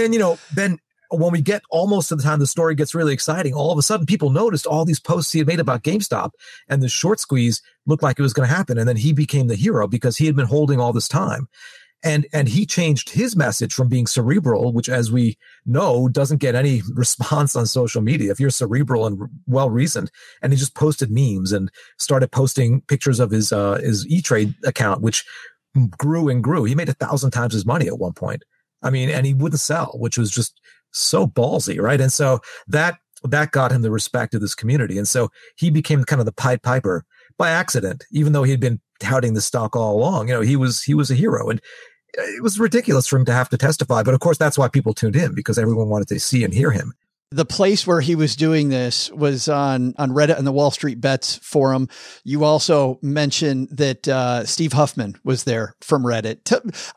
then when we get almost to the time the story gets really exciting, all of a sudden people noticed all these posts he had made about GameStop, and the short squeeze looked like it was going to happen. And then he became the hero because he had been holding all this time. And he changed his message from being cerebral, which, as we know, doesn't get any response on social media if you're cerebral and well-reasoned. And he just posted memes and started posting pictures of his E-Trade account, which grew and grew. He made 1,000 times his money at one point. I mean, and he wouldn't sell, which was just so ballsy, right? And so that got him the respect of this community. And so he became kind of the Pied Piper by accident, even though he had been touting the stock all along. He was a hero, and it was ridiculous for him to have to testify. But of course, that's why people tuned in, because everyone wanted to see and hear him. The place where he was doing this was on Reddit and the Wall Street Bets forum. You also mentioned that Steve Huffman was there from Reddit.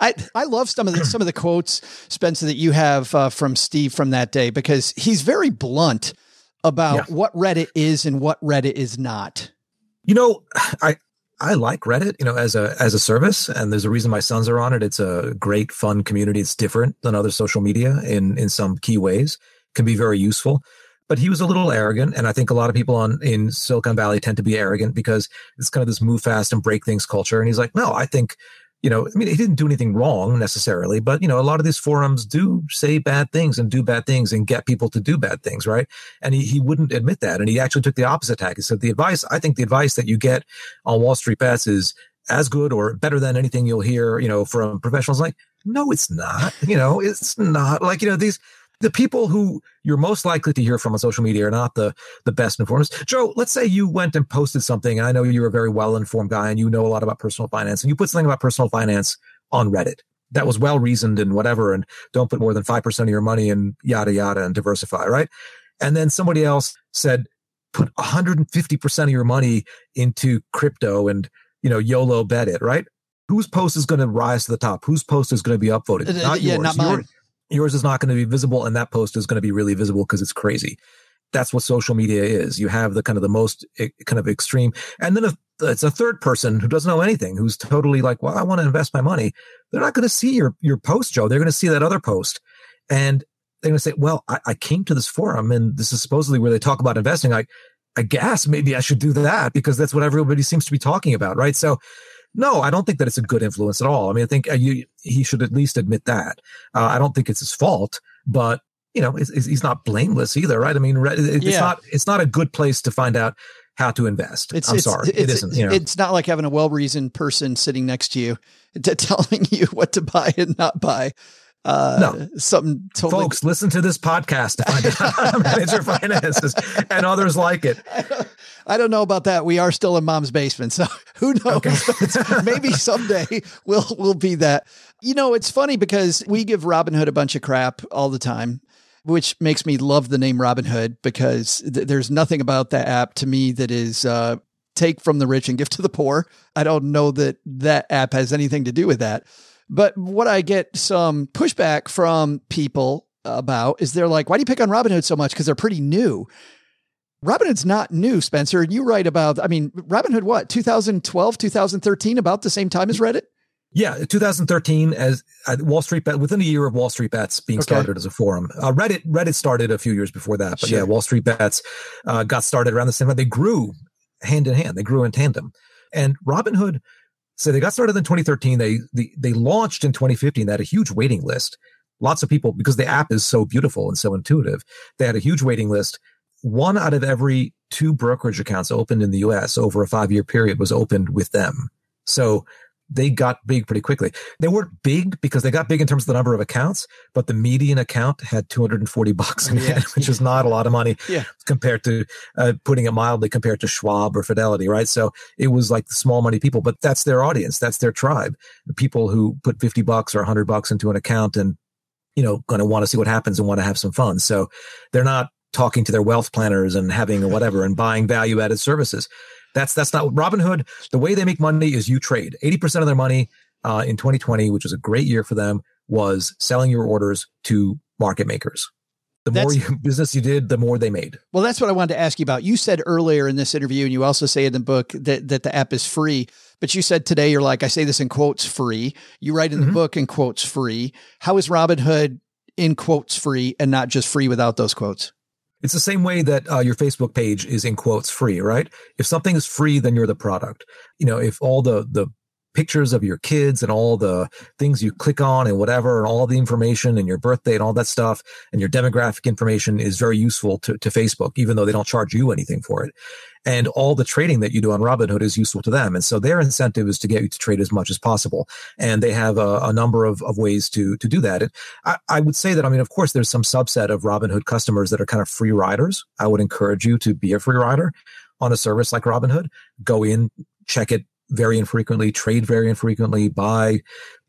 I love some of the quotes, Spencer, that you have from Steve from that day, because he's very blunt about what Reddit is and what Reddit is not. I like Reddit, as a service, and there's a reason my sons are on it. It's a great, fun community. It's different than other social media in some key ways. Can be very useful, but he was a little arrogant. And I think a lot of people in Silicon Valley tend to be arrogant because it's kind of this move fast and break things culture. And he's like, no, I think, he didn't do anything wrong necessarily, but, a lot of these forums do say bad things and do bad things and get people to do bad things. Right. And he wouldn't admit that. And he actually took the opposite tack. He said, I think the advice that you get on Wall Street Bets is as good or better than anything you'll hear, from professionals. Like, no, it's not, it's not the people who you're most likely to hear from on social media are not the best informed. Joe, let's say you went and posted something, and I know you're a very well-informed guy and you know a lot about personal finance, and you put something about personal finance on Reddit that was well-reasoned and whatever, and don't put more than 5% of your money in yada, yada, and diversify, right? And then somebody else said, put 150% of your money into crypto and, YOLO bet it, right? Whose post is going to rise to the top? Whose post is going to be upvoted? Not yours. Not mine. Yours is not going to be visible, and that post is going to be really visible because it's crazy. That's what social media is. You have the kind of the most kind of extreme. And then if it's a third person who doesn't know anything, who's totally like, well, I want to invest my money. They're not going to see your post, Joe. They're going to see that other post. And they're going to say, well, I came to this forum and this is supposedly where they talk about investing. I guess maybe I should do that because that's what everybody seems to be talking about. Right. So No, I don't think that it's a good influence at all. I mean, I think he should at least admit that. I don't think it's his fault, but he's not blameless either, right? I mean, it's not a good place to find out how to invest. I'm sorry, it isn't. It's not like having a well-reasoned person sitting next to you telling you what to buy and not buy. No, something totally. Folks, listen to this podcast to find out how to manage your finances, and others like it. I don't know about that. We are still in Mom's basement, so who knows? Okay. Maybe someday we'll be that. It's funny because we give Robinhood a bunch of crap all the time, which makes me love the name Robinhood because there's nothing about that app to me that is take from the rich and give to the poor. I don't know that app has anything to do with that. But what I get some pushback from people about is they're like, why do you pick on Robinhood so much? Because they're pretty new. Robinhood's not new, Spencer. And you write about, Robinhood, what, 2012, 2013, about the same time as Reddit? Yeah, 2013 as Wall Street Bet, within a year of Wall Street Bets being started as a forum. Reddit started a few years before that, but Wall Street Bets got started around the same time. They grew hand in hand. They grew in tandem. And Robinhood, so they got started in 2013. They launched in 2015. They had a huge waiting list. Lots of people, because the app is so beautiful and so intuitive, they had a huge waiting list. 1 out of every 2 brokerage accounts opened in the US over a 5-year period was opened with them. So they got big pretty quickly. They weren't big because they got big in terms of the number of accounts, but the median account had $240 in it, which is not a lot of money compared to, putting it mildly, compared to Schwab or Fidelity, right? So it was like the small money people, but that's their audience. That's their tribe. The people who put $50 or $100 into an account and, going to want to see what happens and want to have some fun. So they're not talking to their wealth planners and having whatever and buying value added services. That's not Robinhood. The way they make money is you trade. 80% of their money in 2020, which was a great year for them, was selling your orders to market makers. The more business you did, the more they made. Well, that's what I wanted to ask you about. You said earlier in this interview, and you also say in the book that the app is free, but you said today, you're like, I say this in quotes, free. You write in the book in quotes, free. How is Robinhood in quotes free and not just free without those quotes? It's the same way that your Facebook page is in quotes free, right? If something is free, then you're the product. If all the pictures of your kids and all the things you click on and whatever, and all the information and your birthday and all that stuff and your demographic information is very useful to Facebook, even though they don't charge you anything for it. And all the trading that you do on Robinhood is useful to them. And so their incentive is to get you to trade as much as possible. And they have a number of ways to do that. And I would say that, of course, there's some subset of Robinhood customers that are kind of free riders. I would encourage you to be a free rider on a service like Robinhood. Go in, check it very infrequently, trade very infrequently, buy,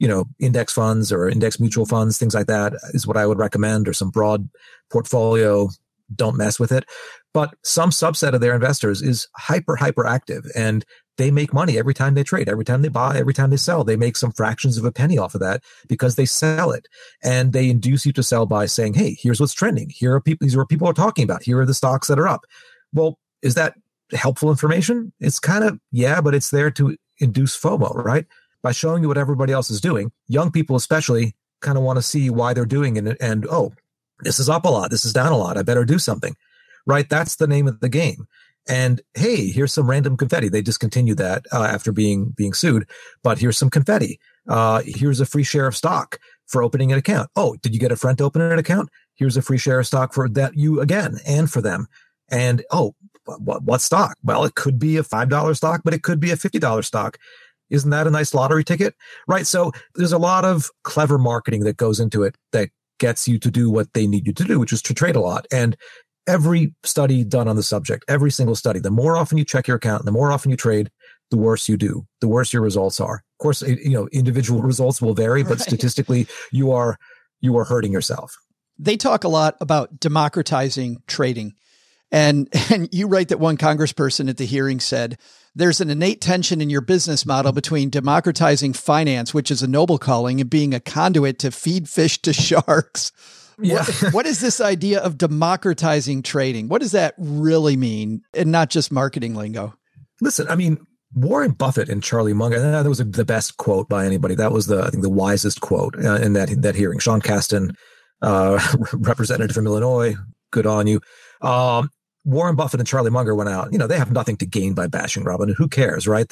index funds or index mutual funds, things like that is what I would recommend, or some broad portfolio. Don't mess with it. But some subset of their investors is hyper active, and they make money every time they trade, every time they buy, every time they sell. They make some fractions of a penny off of that because they sell it, and they induce you to sell by saying, hey, here's what's trending. Here are people, these are what people are talking about. Here are the stocks that are up. Well, is that helpful information? It's kind of, but it's there to induce FOMO, right? By showing you what everybody else is doing. Young people especially kind of want to see why they're doing it, and oh, this is up a lot, this is down a lot, I better do something, right? That's the name of the game. And hey, here's some random confetti. They discontinued that after being sued, but here's some confetti. Here's a free share of stock for opening an account. Oh, did you get a friend to open an account? Here's a free share of stock for that, you again, and for them. And oh, what stock? Well, it could be a $5 stock, but it could be a $50 stock. Isn't that a nice lottery ticket? Right. So there's a lot of clever marketing that goes into it that gets you to do what they need you to do, which is to trade a lot. And every study done on the subject, every single study, the more often you check your account, the more often you trade, the worse you do, the worse your results are. Of course, individual results will vary, but statistically, you are hurting yourself. They talk a lot about democratizing trading. And you write that one congressperson at the hearing said, there's an innate tension in your business model between democratizing finance, which is a noble calling, and being a conduit to feed fish to sharks. Yeah. What is this idea of democratizing trading? What does that really mean? And not just marketing lingo. Listen, Warren Buffett and Charlie Munger, that was the best quote by anybody. That was I think the wisest quote in that hearing. Sean Casten, representative from Illinois, good on you. Warren Buffett and Charlie Munger went out. They have nothing to gain by bashing Robinhood. Who cares, right? They're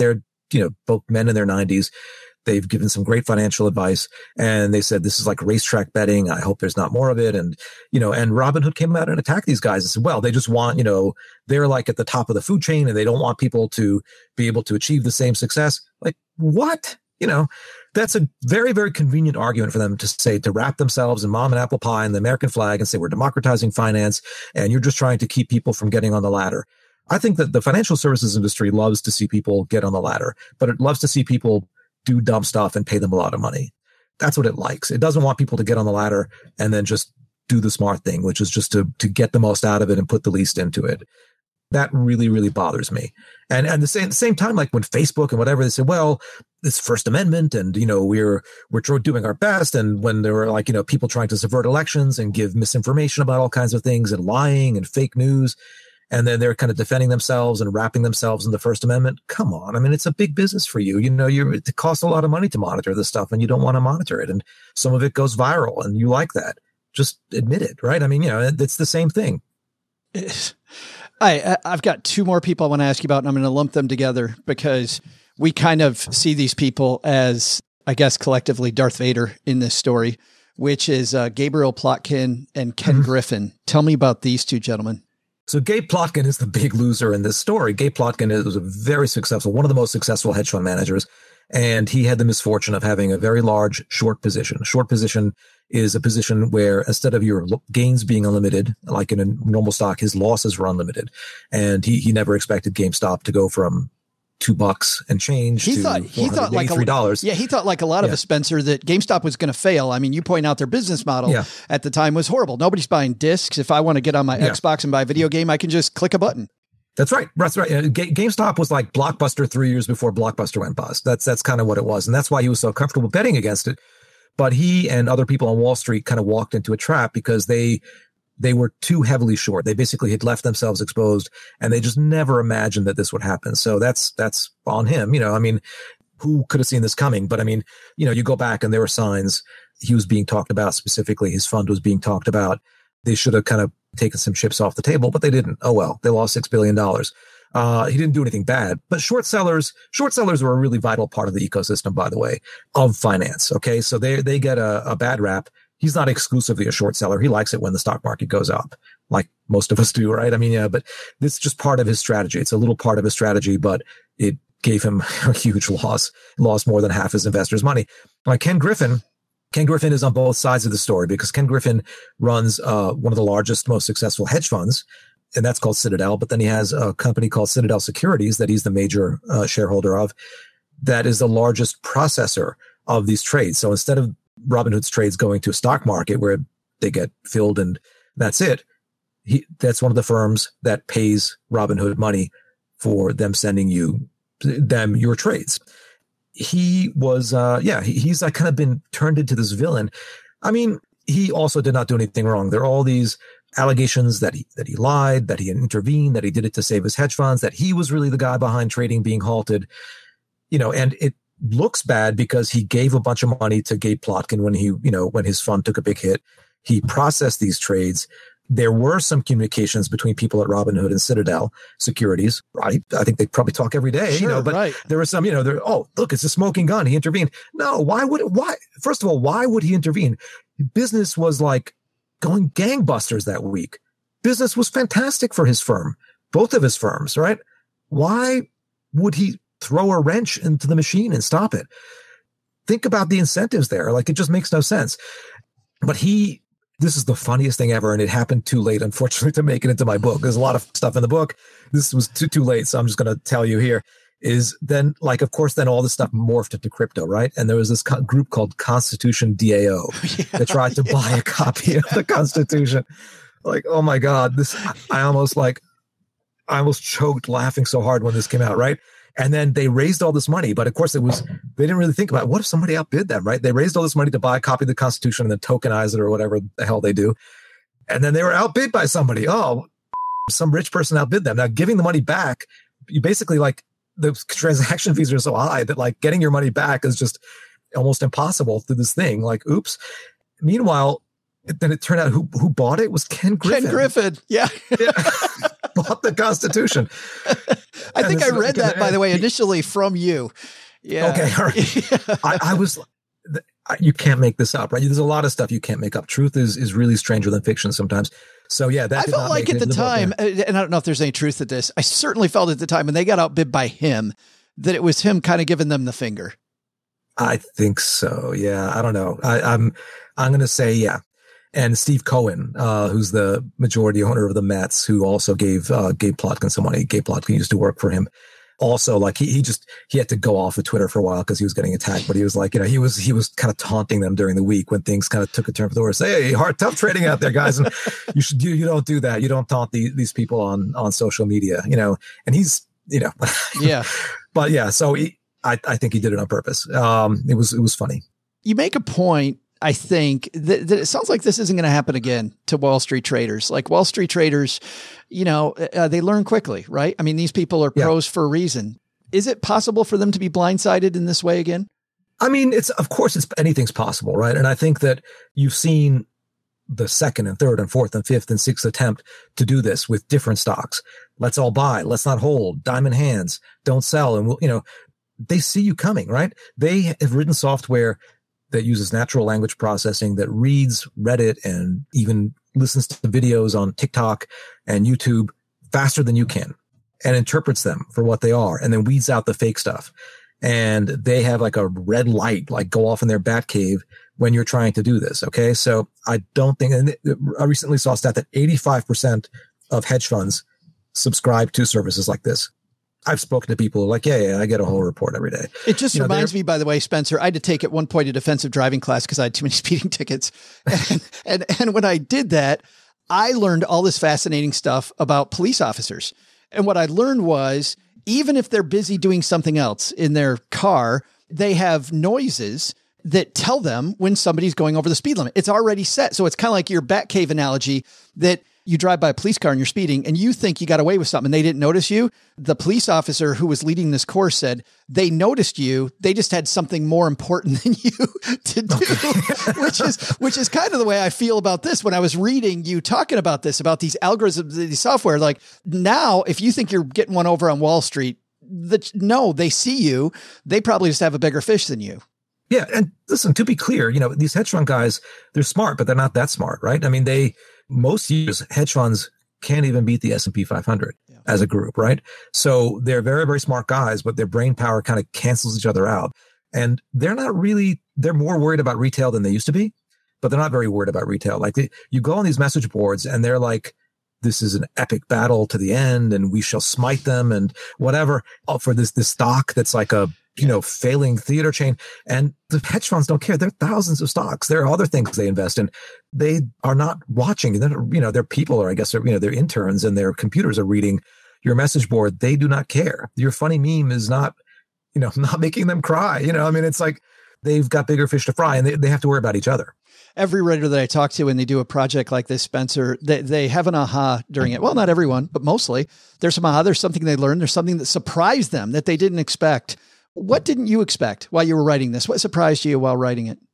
both men in their 90s. They've given some great financial advice, and they said, this is like racetrack betting. I hope there's not more of it. And, and Robinhood came out and attacked these guys and said, well, they just want, they're like at the top of the food chain and they don't want people to be able to achieve the same success. Like, what? That's a very, very convenient argument for them to wrap themselves in mom and apple pie and the American flag and say, we're democratizing finance and you're just trying to keep people from getting on the ladder. I think that the financial services industry loves to see people get on the ladder, but it loves to see people do dumb stuff and pay them a lot of money. That's what it likes. It doesn't want people to get on the ladder and then just do the smart thing, which is just to get the most out of it and put the least into it. That really, really bothers me. And at the same time, like when Facebook and whatever, they say, well, it's First Amendment and, we're doing our best. And when there were like, people trying to subvert elections and give misinformation about all kinds of things and lying and fake news, and then they're kind of defending themselves and wrapping themselves in the First Amendment. Come on. I mean, it's a big business for you. It costs a lot of money to monitor this stuff and you don't want to monitor it. And some of it goes viral and you like that. Just admit it, right? I mean, it's the same thing. I've got two more people I want to ask you about, and I'm going to lump them together because we kind of see these people as, I guess, collectively Darth Vader in this story, which is Gabriel Plotkin and Ken Griffin. Tell me about these two gentlemen. So Gabe Plotkin is the big loser in this story. Gabe Plotkin was a very successful, one of the most successful hedge fund managers, and he had the misfortune of having a very large short position. A short position is a position where instead of your gains being unlimited, like in a normal stock, his losses were unlimited. And he never expected GameStop to go from $2 and change to $483. He thought like a lot of us, Spencer, that GameStop was going to fail. I mean, you point out their business model at the time was horrible. Nobody's buying discs. If I want to get on my Xbox and buy a video game, I can just click a button. That's right. That's right. GameStop was like Blockbuster 3 years before Blockbuster went bust. That's kind of what it was. And that's why he was so comfortable betting against it. But he and other people on Wall Street kind of walked into a trap because they were too heavily short. They basically had left themselves exposed and they just never imagined that this would happen. So that's on him. I mean, who could have seen this coming? But I mean, you go back and there were signs he was being talked about specifically. His fund was being talked about. They should have kind of taken some chips off the table, but they didn't. Oh, well, they lost $6 billion. He didn't do anything bad, but short sellers are a really vital part of the ecosystem, by the way, of finance. Okay. So they get a bad rap. He's not exclusively a short seller. He likes it when the stock market goes up, like most of us do, right? I mean, but this is just part of his strategy. It's a little part of his strategy, but it gave him a huge loss. He lost more than half his investors' money. Ken Griffin is on both sides of the story because Ken Griffin runs one of the largest, most successful hedge funds, and that's called Citadel. But then he has a company called Citadel Securities that he's the major shareholder of. That is the largest processor of these trades. So instead of Robinhood's trades going to a stock market where they get filled and that's it, that's one of the firms that pays Robinhood money for them sending them your trades. He was, he's like kind of been turned into this villain. I mean, he also did not do anything wrong. There are all these allegations that he lied, that he intervened, that he did it to save his hedge funds, that he was really the guy behind trading being halted, and it looks bad because he gave a bunch of money to Gabe Plotkin when his fund took a big hit. He processed these trades. There were some communications between people at Robinhood and Citadel Securities, right? I think they probably talk every day, but there was some, look, it's a smoking gun. He intervened. No, why? First of all, why would he intervene? Business was like going gangbusters that week. Business was fantastic for his firm, both of his firms, right? Why would he throw a wrench into the machine and stop it? Think about the incentives there. Like, it just makes no sense. But this is the funniest thing ever, and it happened too late, unfortunately, to make it into my book. There's a lot of stuff in the book. This was too late, so I'm just going to tell you here. Is then, like, of course, then all this stuff morphed into crypto, right? And there was this group called Constitution DAO that tried to buy a copy of the Constitution. Like, oh my God, I almost choked laughing so hard when this came out, right? And then they raised all this money, but of course they didn't really think about what if somebody outbid them, right? They raised all this money to buy a copy of the Constitution and then tokenize it or whatever the hell they do. And then they were outbid by somebody. Oh, some rich person outbid them. Now giving the money back, you basically, like, the transaction fees are so high that, like, getting your money back is just almost impossible through this thing. Like, oops. Meanwhile, then it turned out who bought it was Ken Griffin. Ken Griffin. Yeah. bought the Constitution. I think I read that, by the way, initially from you. Yeah. Okay. All right. I was, you can't make this up, right? There's a lot of stuff you can't make up. Truth is really stranger than fiction sometimes. So yeah, that I felt like at the time, and I don't know if there's any truth to this, I certainly felt at the time when they got outbid by him, that it was him kind of giving them the finger. I think so. Yeah. I don't know. I'm going to say, yeah. And Steve Cohen, who's the majority owner of the Mets, who also gave Gabe Plotkin some money. Gabe Plotkin used to work for him. Also, like he had to go off of Twitter for a while because he was getting attacked. But he was like, he was kind of taunting them during the week when things kind of took a turn for the worse. Hey, tough trading out there, guys, and you don't do that. You don't taunt these people on social media, And he's, yeah. But yeah, so I think he did it on purpose. It was funny. You make a point. I think that it sounds like this isn't going to happen again to Wall Street traders. Like Wall Street traders, they learn quickly, right? I mean, these people are pros for a reason. Is it possible for them to be blindsided in this way again? I mean, of course anything's possible, right? And I think that you've seen the second and third and fourth and fifth and sixth attempt to do this with different stocks. Let's all buy. Let's not hold. Diamond hands. Don't sell. And they see you coming, right? They have written software that uses natural language processing, that reads Reddit and even listens to videos on TikTok and YouTube faster than you can and interprets them for what they are and then weeds out the fake stuff. And they have like a red light, like go off in their bat cave when you're trying to do this. Okay. So I don't think, and I recently saw a stat that 85% of hedge funds subscribe to services like this. I've spoken to people like, yeah, I get a whole report every day. It just reminds me, by the way, Spencer, I had to take at one point a defensive driving class because I had too many speeding tickets. And when I did that, I learned all this fascinating stuff about police officers. And what I learned was, even if they're busy doing something else in their car, they have noises that tell them when somebody's going over the speed limit. It's already set. So it's kind of like your Batcave analogy that you drive by a police car and you're speeding and you think you got away with something and they didn't notice you. The police officer who was leading this course said they noticed you. They just had something more important than you to do, which is kind of the way I feel about this. When I was reading you talking about this, about these algorithms, these software, like now, if you think you're getting one over on Wall Street, no, they see you. They probably just have a bigger fish than you. Yeah. And listen, to be clear, these hedge fund guys, they're smart, but they're not that smart, right? I mean, most years, hedge funds can't even beat the S&P 500 as a group, right? So they're very, very smart guys, but their brain power kind of cancels each other out. And they're more worried about retail than they used to be, but they're not very worried about retail. Like you go on these message boards and they're like, this is an epic battle to the end and we shall smite them and whatever for this stock that's like a, failing theater chain. And the hedge funds don't care. There are thousands of stocks. There are other things they invest in. They are not watching. Their people are, I guess, their interns and their computers are reading your message board. They do not care. Your funny meme is not, not making them cry. It's like they've got bigger fish to fry and they have to worry about each other. Every writer that I talk to when they do a project like this, Spencer, they have an aha during it. Well, not everyone, but mostly. There's some aha. There's something they learned. There's something that surprised them that they didn't expect. What didn't you expect while you were writing this? What surprised you while writing it?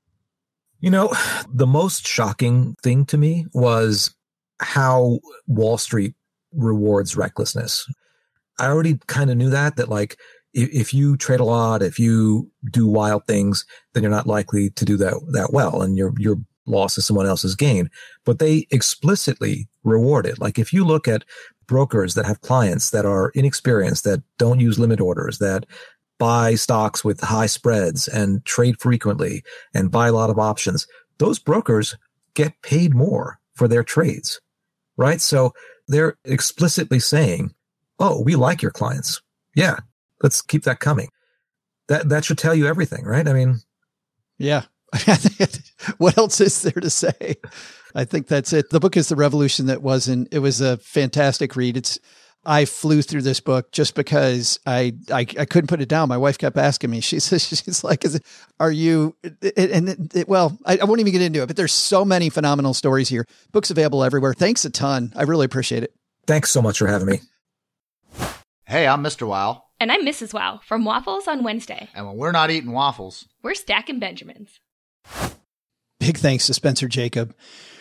The most shocking thing to me was how Wall Street rewards recklessness. I already kind of knew that like if you trade a lot, if you do wild things, then you're not likely to do that well. And your loss is someone else's gain. But they explicitly reward it. Like if you look at brokers that have clients that are inexperienced, that don't use limit orders, that buy stocks with high spreads and trade frequently and buy a lot of options, those brokers get paid more for their trades, right? So they're explicitly saying, oh, we like your clients. Yeah, let's keep that coming. That should tell you everything, right? I mean, yeah. What else is there to say? I think that's it. The book is The Revolution That Wasn't. It was a fantastic read. I flew through this book just because I couldn't put it down. My wife kept asking me. She's like, "Are you?" Well, I won't even get into it. But there's so many phenomenal stories here. Books available everywhere. Thanks a ton. I really appreciate it. Thanks so much for having me. Hey, I'm Mr. Wow. And I'm Mrs. Wow from Waffles on Wednesday. And when we're not eating waffles, we're stacking Benjamins. Big thanks to Spencer Jakab.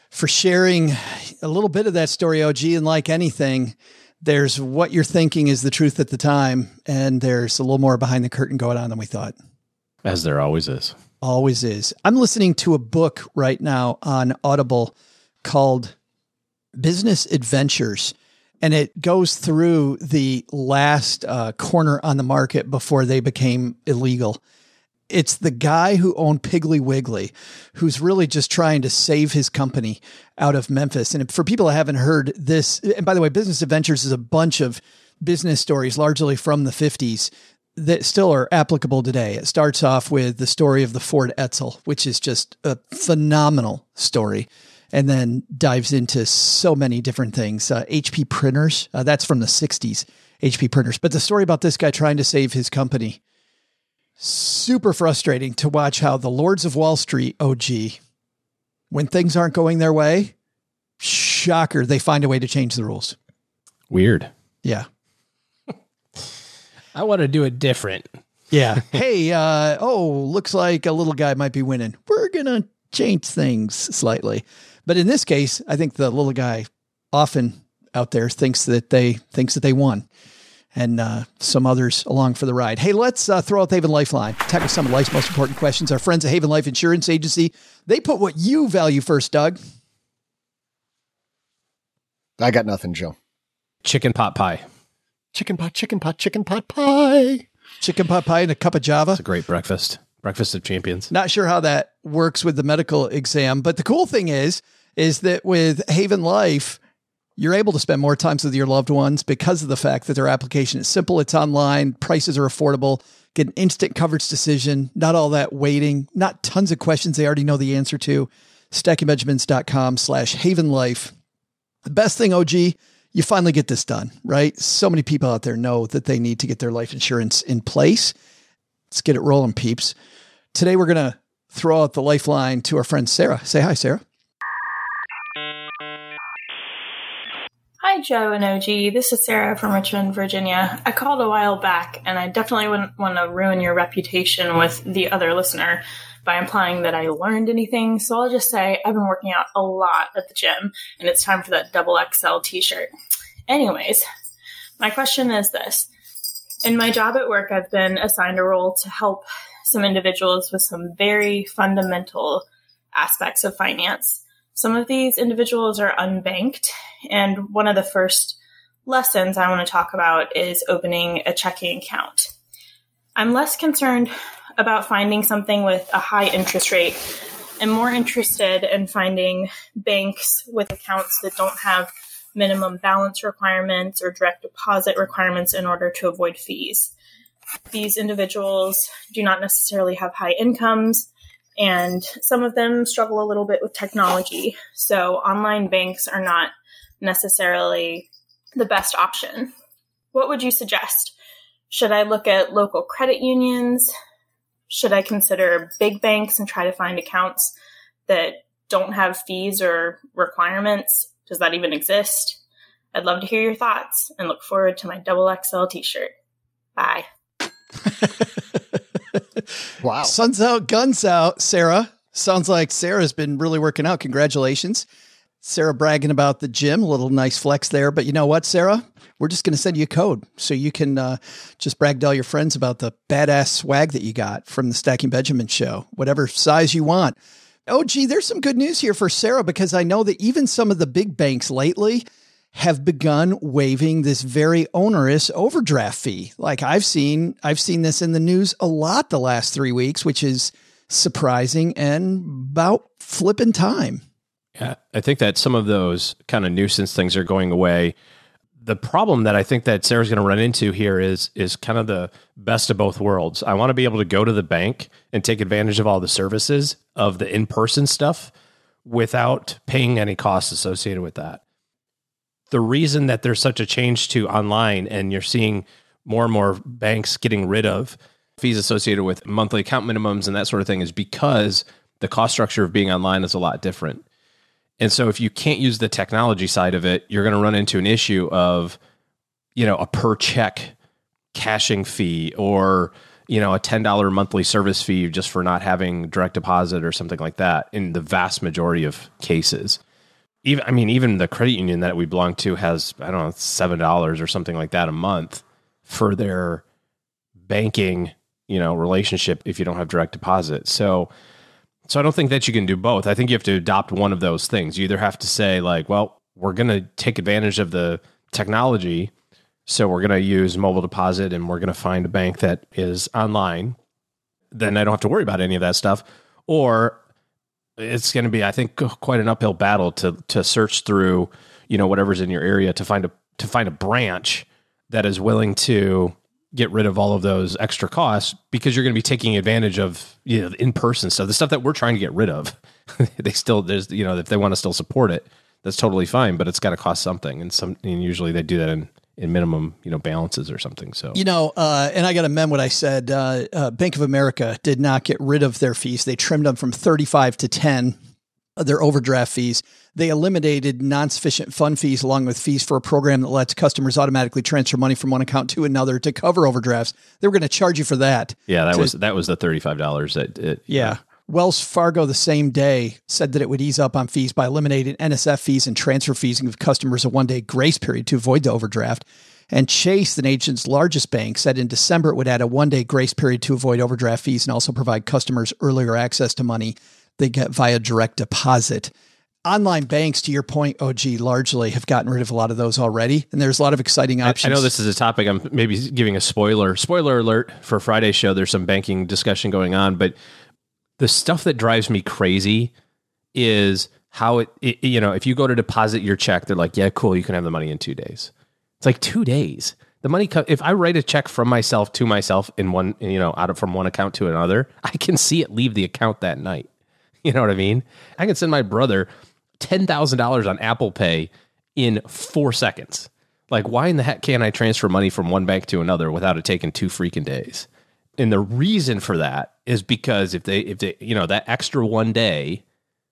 for sharing a little bit of that story, OG. And like anything, there's what you're thinking is the truth at the time, and there's a little more behind the curtain going on than we thought. As there always is. Always is. I'm listening to a book right now on Audible called Business Adventures, and it goes through the last corner on the market before they became illegal. It's the guy who owned Piggly Wiggly, who's really just trying to save his company out of Memphis. And for people who haven't heard this, and by the way, Business Adventures is a bunch of business stories, largely from the 50s, that still are applicable today. It starts off with the story of the Ford Edsel, which is just a phenomenal story, and then dives into so many different things. HP printers, that's from the 60s, HP printers. But the story about this guy trying to save his company, super frustrating to watch how the Lords of Wall Street, OG, when things aren't going their way, shocker, they find a way to change the rules. Weird. Yeah. I want to do it different. Yeah. Hey, looks like a little guy might be winning. We're going to change things slightly. But in this case, I think the little guy often out there thinks that they won. And some others along for the ride. Hey, let's throw out the Haven Lifeline. Tackle some of life's most important questions. Our friends at Haven Life Insurance Agency, they put what you value first, Doug. I got nothing, Joe. Chicken pot pie. Chicken pot pie. Chicken pot pie and a cup of Java. It's a great breakfast. Breakfast of champions. Not sure how that works with the medical exam, but the cool thing is that with Haven Life, you're able to spend more time with your loved ones because of the fact that their application is simple. It's online. Prices are affordable. Get an instant coverage decision. Not all that waiting. Not tons of questions they already know the answer to. StackingBenjamins.com/HavenLife. The best thing, OG, you finally get this done, right? So many people out there know that they need to get their life insurance in place. Let's get it rolling, peeps. Today, we're going to throw out the lifeline to our friend Sarah. Say hi, Sarah. Hi, Joe and OG. This is Sarah from Richmond, Virginia. I called a while back, and I definitely wouldn't want to ruin your reputation with the other listener by implying that I learned anything. So I'll just say I've been working out a lot at the gym, and it's time for that XXL t-shirt. Anyways, my question is this. In my job at work, I've been assigned a role to help some individuals with some very fundamental aspects of finance. Some of these individuals are unbanked, and one of the first lessons I want to talk about is opening a checking account. I'm less concerned about finding something with a high interest rate and more interested in finding banks with accounts that don't have minimum balance requirements or direct deposit requirements in order to avoid fees. These individuals do not necessarily have high incomes, and some of them struggle a little bit with technology. So online banks are not necessarily the best option. What would you suggest? Should I look at local credit unions? Should I consider big banks and try to find accounts that don't have fees or requirements? Does that even exist? I'd love to hear your thoughts and look forward to my XXL t-shirt. Bye. Wow. Sun's out, guns out, Sarah. Sounds like Sarah's been really working out. Congratulations. Sarah bragging about the gym, a little nice flex there. But you know what, Sarah? We're just going to send you a code so you can just brag to all your friends about the badass swag that you got from the Stacking Benjamin show, whatever size you want. Oh, gee, there's some good news here for Sarah, because I know that even some of the big banks lately have begun waiving this very onerous overdraft fee. Like I've seen this in the news a lot the last 3 weeks, which is surprising and about flipping time. Yeah, I think that some of those kind of nuisance things are going away. The problem that I think that Sarah's going to run into here is kind of the best of both worlds. I want to be able to go to the bank and take advantage of all the services of the in-person stuff without paying any costs associated with that. The reason that there's such a change to online and you're seeing more and more banks getting rid of fees associated with monthly account minimums and that sort of thing is because the cost structure of being online is a lot different. And so if you can't use the technology side of it, you're going to run into an issue of, a per check cashing fee or, a $10 monthly service fee just for not having direct deposit or something like that in the vast majority of cases. even the credit union that we belong to has, I don't know, $7 or something like that a month for their banking, relationship if you don't have direct deposit. So I don't think that you can do both. I think you have to adopt one of those things. You either have to say like, well, we're going to take advantage of the technology. So we're going to use mobile deposit and we're going to find a bank that is online. Then I don't have to worry about any of that stuff. Or it's going to be, I think, quite an uphill battle to search through, whatever's in your area to find a branch that is willing to get rid of all of those extra costs, because you're going to be taking advantage of, in-person stuff, the stuff that we're trying to get rid of. There's, if they want to still support it, that's totally fine, but it's got to cost something. And usually they do that in minimum, balances or something. So, and I got to amend what I said. Bank of America did not get rid of their fees. They trimmed them from 35 to 10, their overdraft fees. They eliminated non-sufficient fund fees along with fees for a program that lets customers automatically transfer money from one account to another to cover overdrafts. They were going to charge you for that. Yeah, that was the $35. Yeah. Wells Fargo the same day said that it would ease up on fees by eliminating NSF fees and transfer fees and give customers a one-day grace period to avoid the overdraft. And Chase, the nation's largest bank, said in December it would add a one-day grace period to avoid overdraft fees and also provide customers earlier access to money they get via direct deposit. Online banks, to your point, OG, largely have gotten rid of a lot of those already, and there's a lot of exciting options. I know this is a topic I'm maybe giving a spoiler alert for Friday's show. There's some banking discussion going on, but the stuff that drives me crazy is how it if you go to deposit your check, they're like, yeah, cool, you can have the money in 2 days. It's like 2 days. The money, if I write a check from myself to myself in one, from one account to another, I can see it leave the account that night. You know what I mean? I can send my brother $10,000 on Apple Pay in 4 seconds. Like, why in the heck can't I transfer money from one bank to another without it taking 2 freaking days? And the reason for that is because if they that extra 1 day,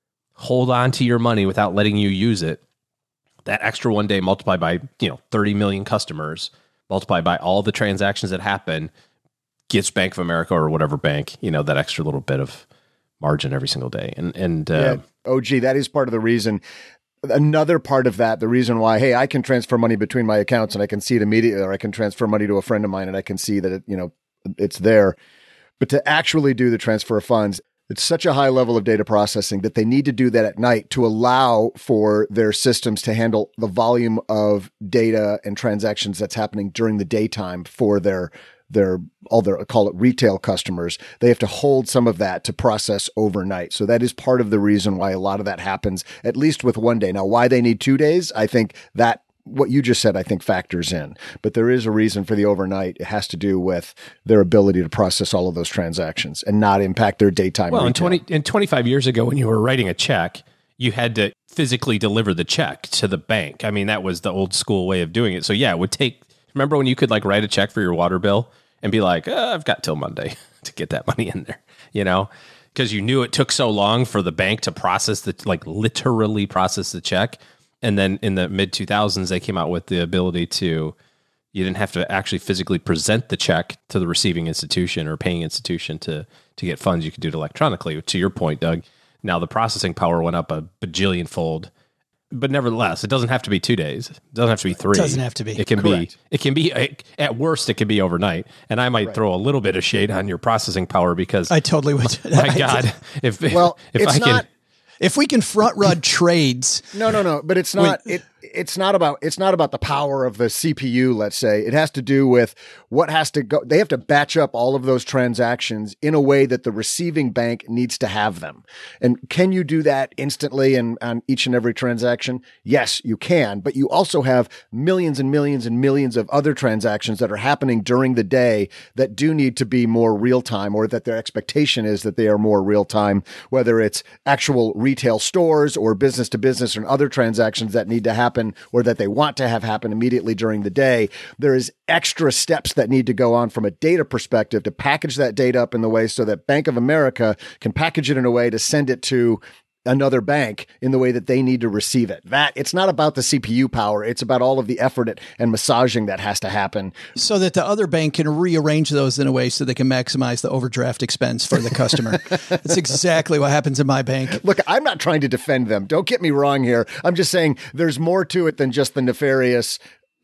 hold on to your money without letting you use it, that extra 1 day multiplied by 30 million customers, multiplied by all the transactions that happen, gets Bank of America or whatever bank that extra little bit of margin every single day. And OG, that is part of the reason. Another part of that, the reason why, hey, I can transfer money between my accounts and I can see it immediately, or I can transfer money to a friend of mine and I can see that it, it's there. But to actually do the transfer of funds, it's such a high level of data processing that they need to do that at night to allow for their systems to handle the volume of data and transactions that's happening during the daytime for their call it retail customers. They have to hold some of that to process overnight. So that is part of the reason why a lot of that happens, at least with 1 day. Now, why they need 2 days, I think that what you just said, I think factors in, but there is a reason for the overnight. It has to do with their ability to process all of those transactions and not impact their daytime. Well, 25 years ago, when you were writing a check, you had to physically deliver the check to the bank. I mean, that was the old school way of doing it. So yeah, it would take, remember when you could like write a check for your water bill and be like, I've got till Monday to get that money in there, because you knew it took so long for the bank to process literally process the check. And then in the mid 2000s, they came out with the ability you didn't have to actually physically present the check to the receiving institution or paying institution to get funds. You could do it electronically. To your point, Doug, now the processing power went up a bajillion fold. But nevertheless, it doesn't have to be 2 days. It doesn't have to be 3. It doesn't have to be. It can Correct. be at worst, it can be overnight. And I might throw a little bit of shade on your processing power because I totally would. My God, if we can front run trades. No. But it's not. It's not about the power of the CPU. Let's say it has to do with what has to go. They have to batch up all of those transactions in a way that the receiving bank needs to have them. And can you do that instantly and on each and every transaction? Yes, you can. But you also have millions and millions and millions of other transactions that are happening during the day that do need to be more real time, or that their expectation is that they are more real time, whether it's actual retail stores or business to business and other transactions that need to happen or that they want to have happen immediately during the day. There is extra steps that need to go on from a data perspective to package that data up in the way so that Bank of America can package it in a way to send it to another bank in the way that they need to receive it. It's not about the CPU power. It's about all of the effort and massaging that has to happen. So that the other bank can rearrange those in a way so they can maximize the overdraft expense for the customer. That's exactly what happens in my bank. Look, I'm not trying to defend them. Don't get me wrong here. I'm just saying there's more to it than just the nefarious,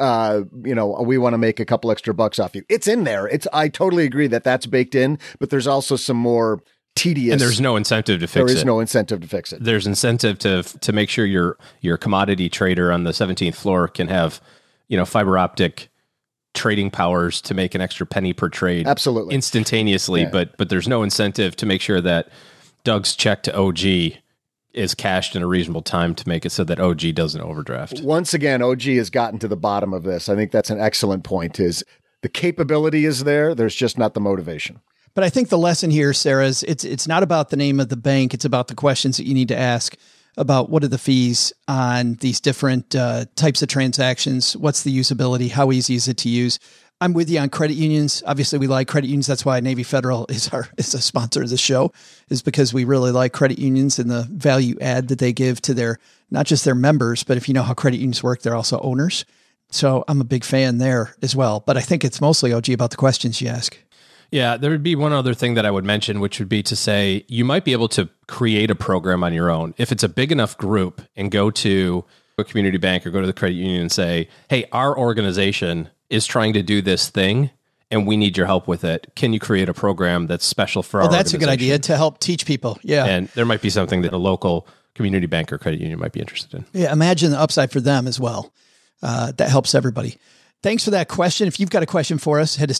we want to make a couple extra bucks off you. It's in there. I totally agree that that's baked in, but there's also some more tedious. And there's no incentive to fix it. There is no incentive to fix it. There's incentive to make sure your commodity trader on the 17th floor can have, fiber optic trading powers to make an extra penny per trade. Absolutely. Instantaneously. Yeah. But there's no incentive to make sure that Doug's check to OG is cashed in a reasonable time to make it so that OG doesn't overdraft. Once again, OG has gotten to the bottom of this. I think that's an excellent point, is the capability is there. There's just not the motivation. But I think the lesson here, Sarah, is it's not about the name of the bank. It's about the questions that you need to ask about what are the fees on these different types of transactions. What's the usability? How easy is it to use? I'm with you on credit unions. Obviously, we like credit unions. That's why Navy Federal is a sponsor of the show, is because we really like credit unions and the value add that they give to their, not just their members, but if you know how credit unions work, they're also owners. So I'm a big fan there as well. But I think it's mostly, OG, about the questions you ask. Yeah, there would be one other thing that I would mention, which would be to say you might be able to create a program on your own. If it's a big enough group, and go to a community bank or go to the credit union and say, hey, our organization is trying to do this thing and we need your help with it. Can you create a program that's special for our organization? That's a good idea to help teach people. Yeah. And there might be something that a local community bank or credit union might be interested in. Yeah, imagine the upside for them as well. That helps everybody. Thanks for that question. If you've got a question for us, head to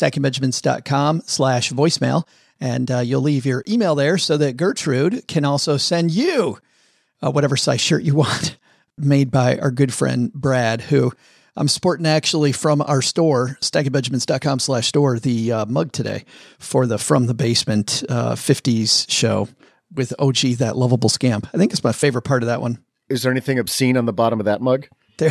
stackingbenjamins.com/voicemail, and you'll leave your email there so that Gertrude can also send you whatever size shirt you want, made by our good friend Brad, who I'm sporting actually from our store, stackingbenjamins.com/store, the mug today for the From the Basement 50s show with OG, that lovable scamp. I think it's my favorite part of that one. Is there anything obscene on the bottom of that mug? There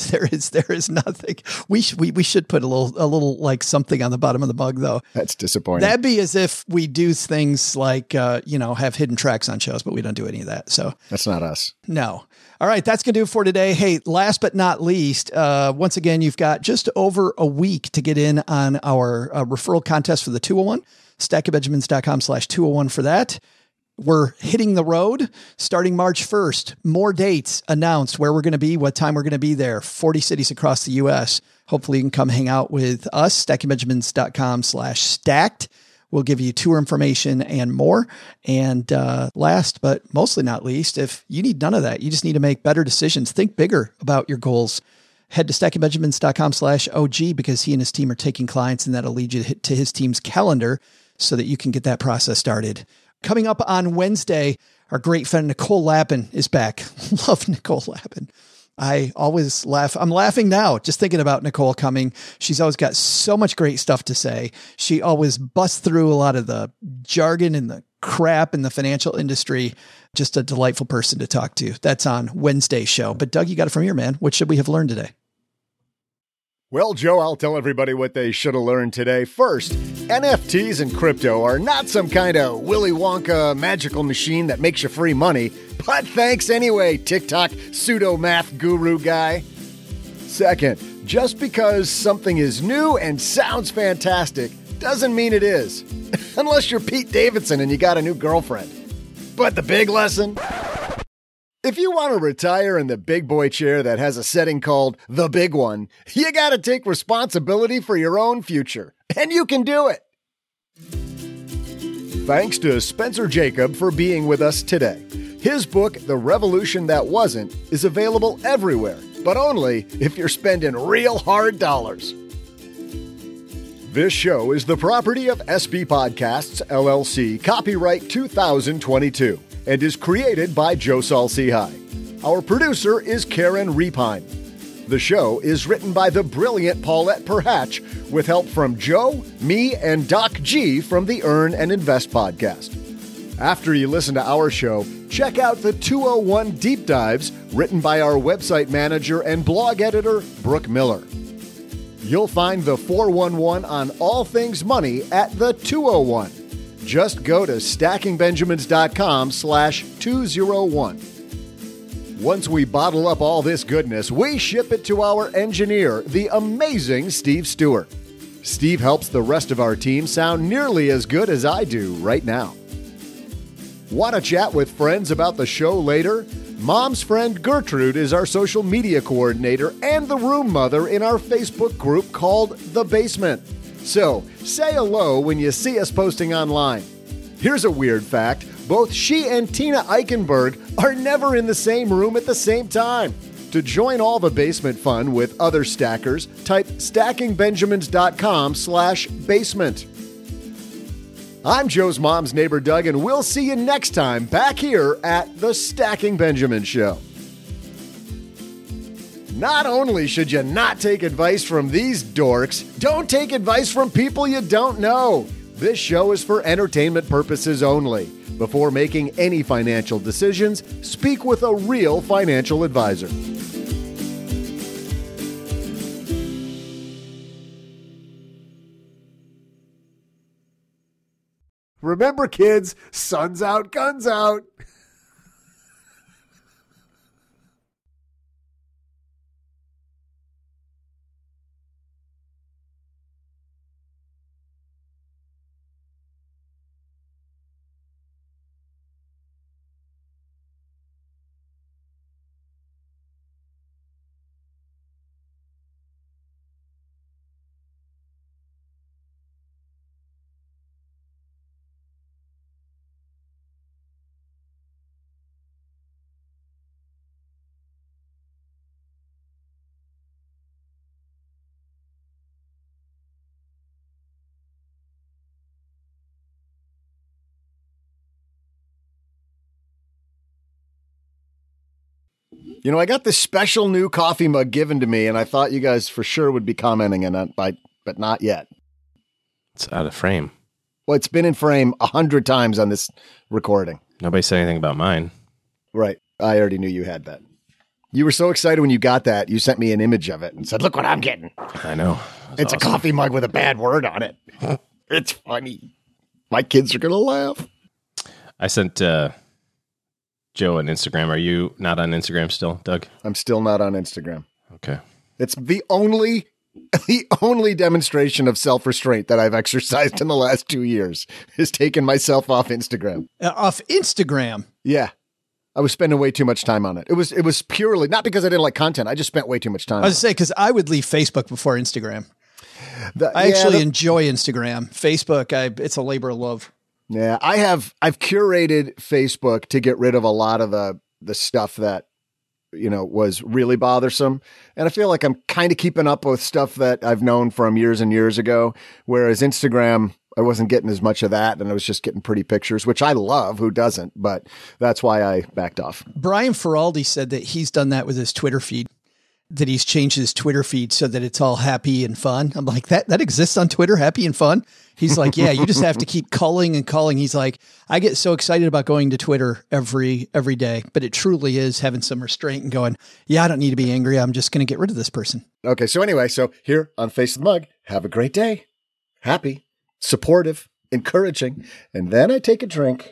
is nothing. We should put a little like something on the bottom of the mug, though. That's disappointing. That'd be as if we do things like have hidden tracks on shows, but we don't do any of that. So that's not us. No. All right, that's gonna do it for today. Hey, last but not least, once again, you've got just over a week to get in on our referral contest for the 201. stackingbenjamins.com/201 for that. We're hitting the road starting March 1st. More dates announced, where we're going to be, what time we're going to be there. 40 cities across the U.S. Hopefully you can come hang out with us. stackingbenjamins.com/stacked. We'll give you tour information and more. And last, but mostly not least, if you need none of that, you just need to make better decisions. Think bigger about your goals. Head to stackingbenjamins.com/OG, because he and his team are taking clients, and that'll lead you to his team's calendar so that you can get that process started. Coming up on Wednesday, our great friend Nicole Lappin is back. Love Nicole Lappin. I always laugh. I'm laughing now just thinking about Nicole coming. She's always got so much great stuff to say. She always busts through a lot of the jargon and the crap in the financial industry. Just a delightful person to talk to. That's on Wednesday's show. But Doug, you got it from here, man. What should we have learned today? Well, Joe, I'll tell everybody what they should have learned today. First, NFTs and crypto are not some kind of Willy Wonka magical machine that makes you free money, but thanks anyway, TikTok pseudo-math guru guy. Second, just because something is new and sounds fantastic doesn't mean it is, unless you're Pete Davidson and you got a new girlfriend. But the big lesson? If you want to retire in the big boy chair that has a setting called The Big One, you got to take responsibility for your own future. And you can do it. Thanks to Spencer Jacob for being with us today. His book, The Revolution That Wasn't, is available everywhere, but only if you're spending real hard dollars. This show is the property of SB Podcasts, LLC, copyright 2022. And is created by Joe Saul-Sehy. Our producer is Karen Repine. The show is written by the brilliant Paulette Perhatch with help from Joe, me, and Doc G from the Earn and Invest podcast. After you listen to our show, check out the 201 Deep Dives written by our website manager and blog editor, Brooke Miller. You'll find the 411 on all things money at the 201. Just go to stackingbenjamins.com/201. Once we bottle up all this goodness, we ship it to our engineer, the amazing Steve Stewart. Steve helps the rest of our team sound nearly as good as I do right now. Want to chat with friends about the show later? Mom's friend Gertrude is our social media coordinator and the room mother in our Facebook group called The Basement. So, say hello when you see us posting online. Here's a weird fact. Both she and Tina Eichenberg are never in the same room at the same time. To join all the basement fun with other stackers, type stackingbenjamins.com/basement. I'm Joe's mom's neighbor, Doug, and we'll see you next time back here at the Stacking Benjamin Show. Not only should you not take advice from these dorks, don't take advice from people you don't know. This show is for entertainment purposes only. Before making any financial decisions, speak with a real financial advisor. Remember, kids, sun's out, guns out. You know, I got this special new coffee mug given to me, and I thought you guys for sure would be commenting on it, but not yet. It's out of frame. Well, it's been in frame 100 times on this recording. Nobody said anything about mine. Right. I already knew you had that. You were so excited when you got that, you sent me an image of it and said, look what I'm getting. I know. It's awesome. A coffee mug with a bad word on it. It's funny. My kids are going to laugh. I sent Joe on Instagram. Are you not on Instagram still, Doug? I'm still not on Instagram. Okay. It's the only demonstration of self-restraint that I've exercised in the last 2 years is taking myself off Instagram. Off Instagram? Yeah. I was spending way too much time on it. It was purely, not because I didn't like content. I just spent way too much time. I was going to say, because I would leave Facebook before Instagram. I actually enjoy Instagram. Facebook, it's a labor of love. Yeah, I've curated Facebook to get rid of a lot of the stuff that, you know, was really bothersome. And I feel like I'm kind of keeping up with stuff that I've known from years and years ago. Whereas Instagram, I wasn't getting as much of that. And I was just getting pretty pictures, which I love. Who doesn't? But that's why I backed off. Brian Feraldi said that he's done that with his Twitter feed, that he's changed his Twitter feed so that it's all happy and fun. I'm like, that exists on Twitter, happy and fun? He's like, yeah, you just have to keep calling and calling. He's like, I get so excited about going to Twitter every day, but it truly is having some restraint and going, yeah, I don't need to be angry. I'm just going to get rid of this person. Okay. So anyway, here on Face of the Mug, have a great day. Happy, supportive, encouraging. And then I take a drink.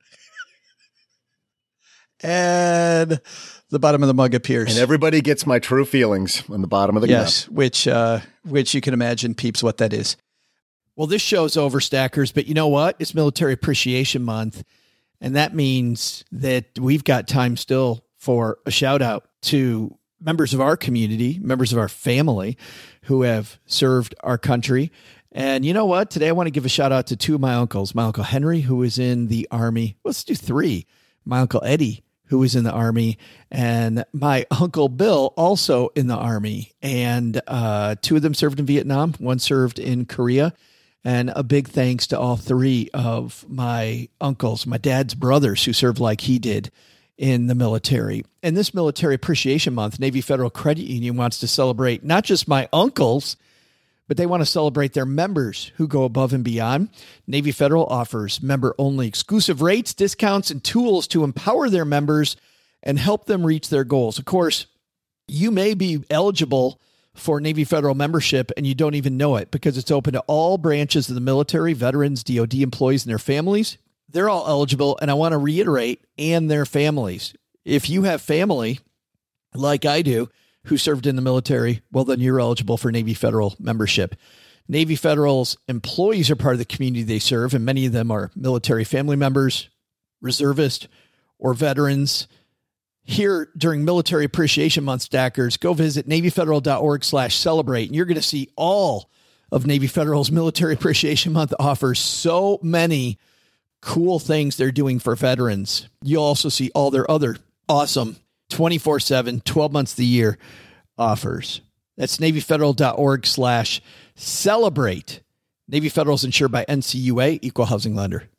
And the bottom of the mug appears. And everybody gets my true feelings on the bottom of the cup. Which you can imagine, peeps, what that is. Well, this show's over, Stackers, but you know what? It's Military Appreciation Month, and that means that we've got time still for a shout-out to members of our community, members of our family who have served our country. And you know what? Today I want to give a shout-out to two of my uncles. My Uncle Henry, who is in the Army. Let's do three. My Uncle Eddie, who was in the Army, and my Uncle Bill, also in the Army. And two of them served in Vietnam. One served in Korea. And a big thanks to all three of my uncles, my dad's brothers, who served like he did in the military. And this Military Appreciation Month, Navy Federal Credit Union wants to celebrate not just my uncles, but they want to celebrate their members who go above and beyond. Navy Federal offers member-only exclusive rates, discounts, and tools to empower their members and help them reach their goals. Of course, you may be eligible for Navy Federal membership and you don't even know it because it's open to all branches of the military, veterans, DOD employees, and their families. They're all eligible. And I want to reiterate, and their families. If you have family like I do who served in the military, well, then you're eligible for Navy Federal membership. Navy Federal's employees are part of the community they serve, and many of them are military family members, reservists, or veterans. Here during Military Appreciation Month, stackers, go visit NavyFederal.org/celebrate, and you're going to see all of Navy Federal's Military Appreciation Month offers so many cool things they're doing for veterans. You'll also see all their other awesome 24/7, 12 months of the year offers. That's NavyFederal.org/celebrate. Navy Federal is insured by NCUA, Equal Housing Lender.